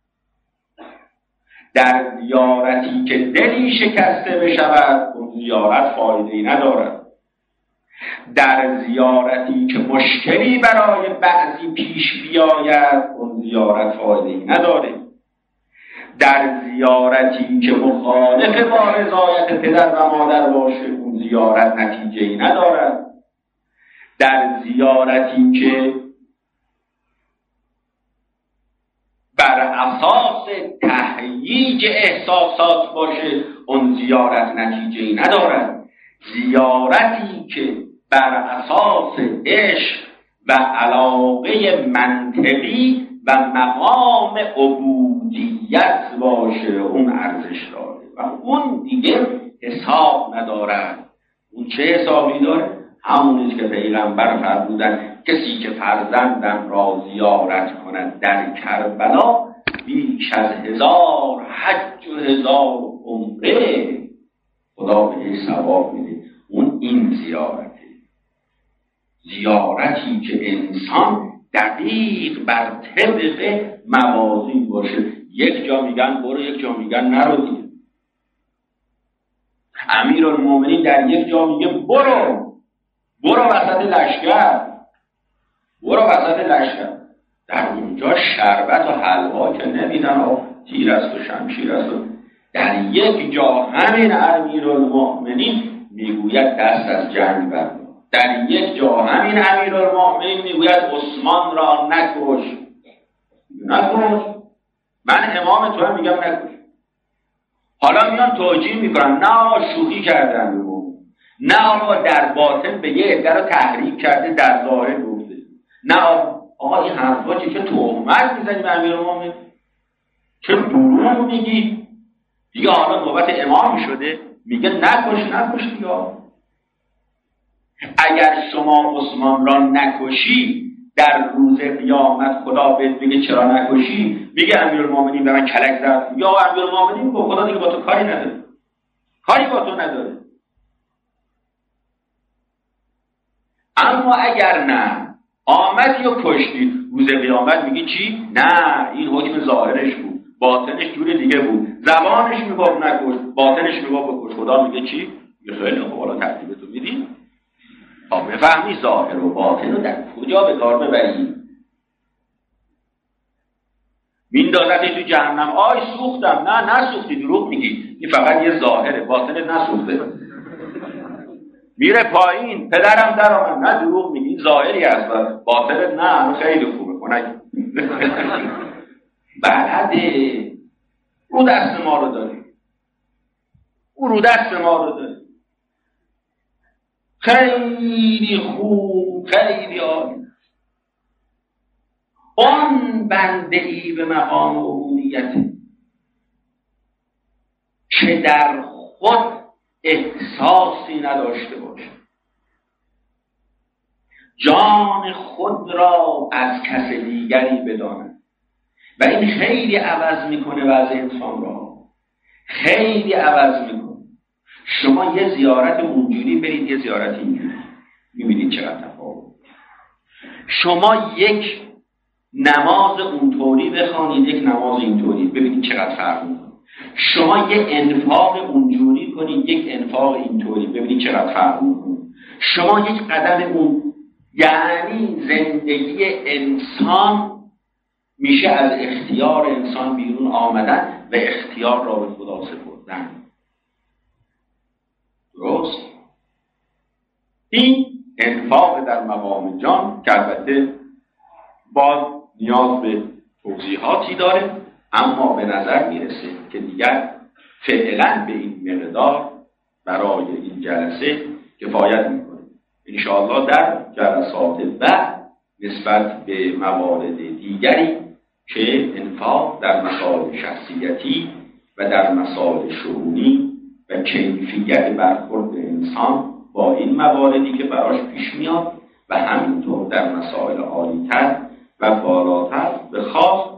در زیارتی که دلی شکسته بشود اون زیارت فایده‌ای ندارد. در زیارتی که مشکلی برای بعضی پیش بیاید اون زیارت فایده‌ای نداره. در زیارتی که مخالف با رضایت پدر و مادر باشه اون زیارت نتیجه‌ای ندارد. در زیارتی که بر اساس تهییج احساسات باشه اون زیارت نتیجه‌ای ندارد. زیارتی که بر اساس عشق و علاقه منطقی و مقام عبودیت باشه اون ارزش داره و اون دیگه حساب ندارد. اون چه حسابی داره؟ همونیست که پیغمبر فرمودن کسی که فرزندم را زیارت کند در کربلا بیش از هزار حج و هزار عمره خدا بهش ثواب میده. اون این زیارته، زیارتی که انسان دقیق بر طبق موازین باشه. یک جا میگن برو، یک جا میگن نرو دیگه. امیرالمومنین در یک جا میگه برو برو وسط لشکر، برو وسط لشکر. در اونجا شربت و حلوا که نمیدن و تیر است و شمشیر است. در یک جا همین امیرالمومنین میگوید دست از جنگ بردار. در یک جا همین امیرالمومنین میگوید عثمان را نکش نکش. من امام تو هم میگم نکش. حالا میان توجیه میکنن نه آقا شوخی کردن بگو، نه آقا در باطن به یه عده رو تحریک کرده در ظاهر گفته، نه آقا این حرفا چه تهمت میزنی به امیرالمومنین، چه دروغ میگی دیگه. حالا نوبت امام شده میگه نکش نکش دیگه. اگر شما عثمان را نکشی در روز قیامت خدا بهت بگه چرا نکشی، میگه امیرالمومنین به من کلک زد. یا امیرالمومنین میگه خدا دیگه با تو کاری نداره، کاری با تو نداره. اما اگر نه آمدی و کشتی روز قیامت میگه چی؟ نه این حکم ظاهرش بود، باطنش جور دیگه بود. زبانش میگفت نکش، باطنش میگفت بکش. خدا میگه چی؟ یه خیلی خوب، حالا ترتیب تو میدی تا بفهمی ظاهر و باطن رو در کجا به کار ببری. میندازتش تو جهنم. آی سوختم. نه نسوختی، دروغ میگی، این فقط یه ظاهره، باطن نسوخته. میره پایین، پدرم در آمد. نه دروغ میگی، این ظاهری هست، باطنت نه خیلی خوبه. کنک بلده. او دست ما رو داری، او رو دست ما رو داری. خیلی خوب، خیلی عالی. آن بنده ای به مقام عبودیت که در خود احساسی نداشته باشه، جان خود را از کس دیگری بداند. و این خیلی عوض میکنه وضع انسان را، خیلی عوض میکنه. شما یه زیارت اونجوری برید، یه زیارت اینجوری، میبینید چقدر تفاوت. شما یک نماز اونطوری بخوانید، یک نماز اینطوری، ببینید چقدر فرق میکنه. شما یک انفاق اونجوری کنید، یک انفاق اینطوری، ببینید چقدر فرق میکنه. شما یک قدم اون، یعنی زندگی انسان میشه از اختیار انسان بیرون آمدن و اختیار را به خدا سپردن. درست؟ این انفاق در مقام جان که البته باز نیاز به توضیحاتی داره، اما به نظر میرسه که دیگر فعلا به این مقدار برای این جلسه کفایت میکنه. انشاءالله در جلسات بعد نسبت به موارد دیگری که انفاق در مسائل شخصیتی و در مسائل شؤونی و کیفیت برخورد انسان با این مواردی که براش پیش میاد و همینطور در مسائل عالی‌تر و بالاتر به خاص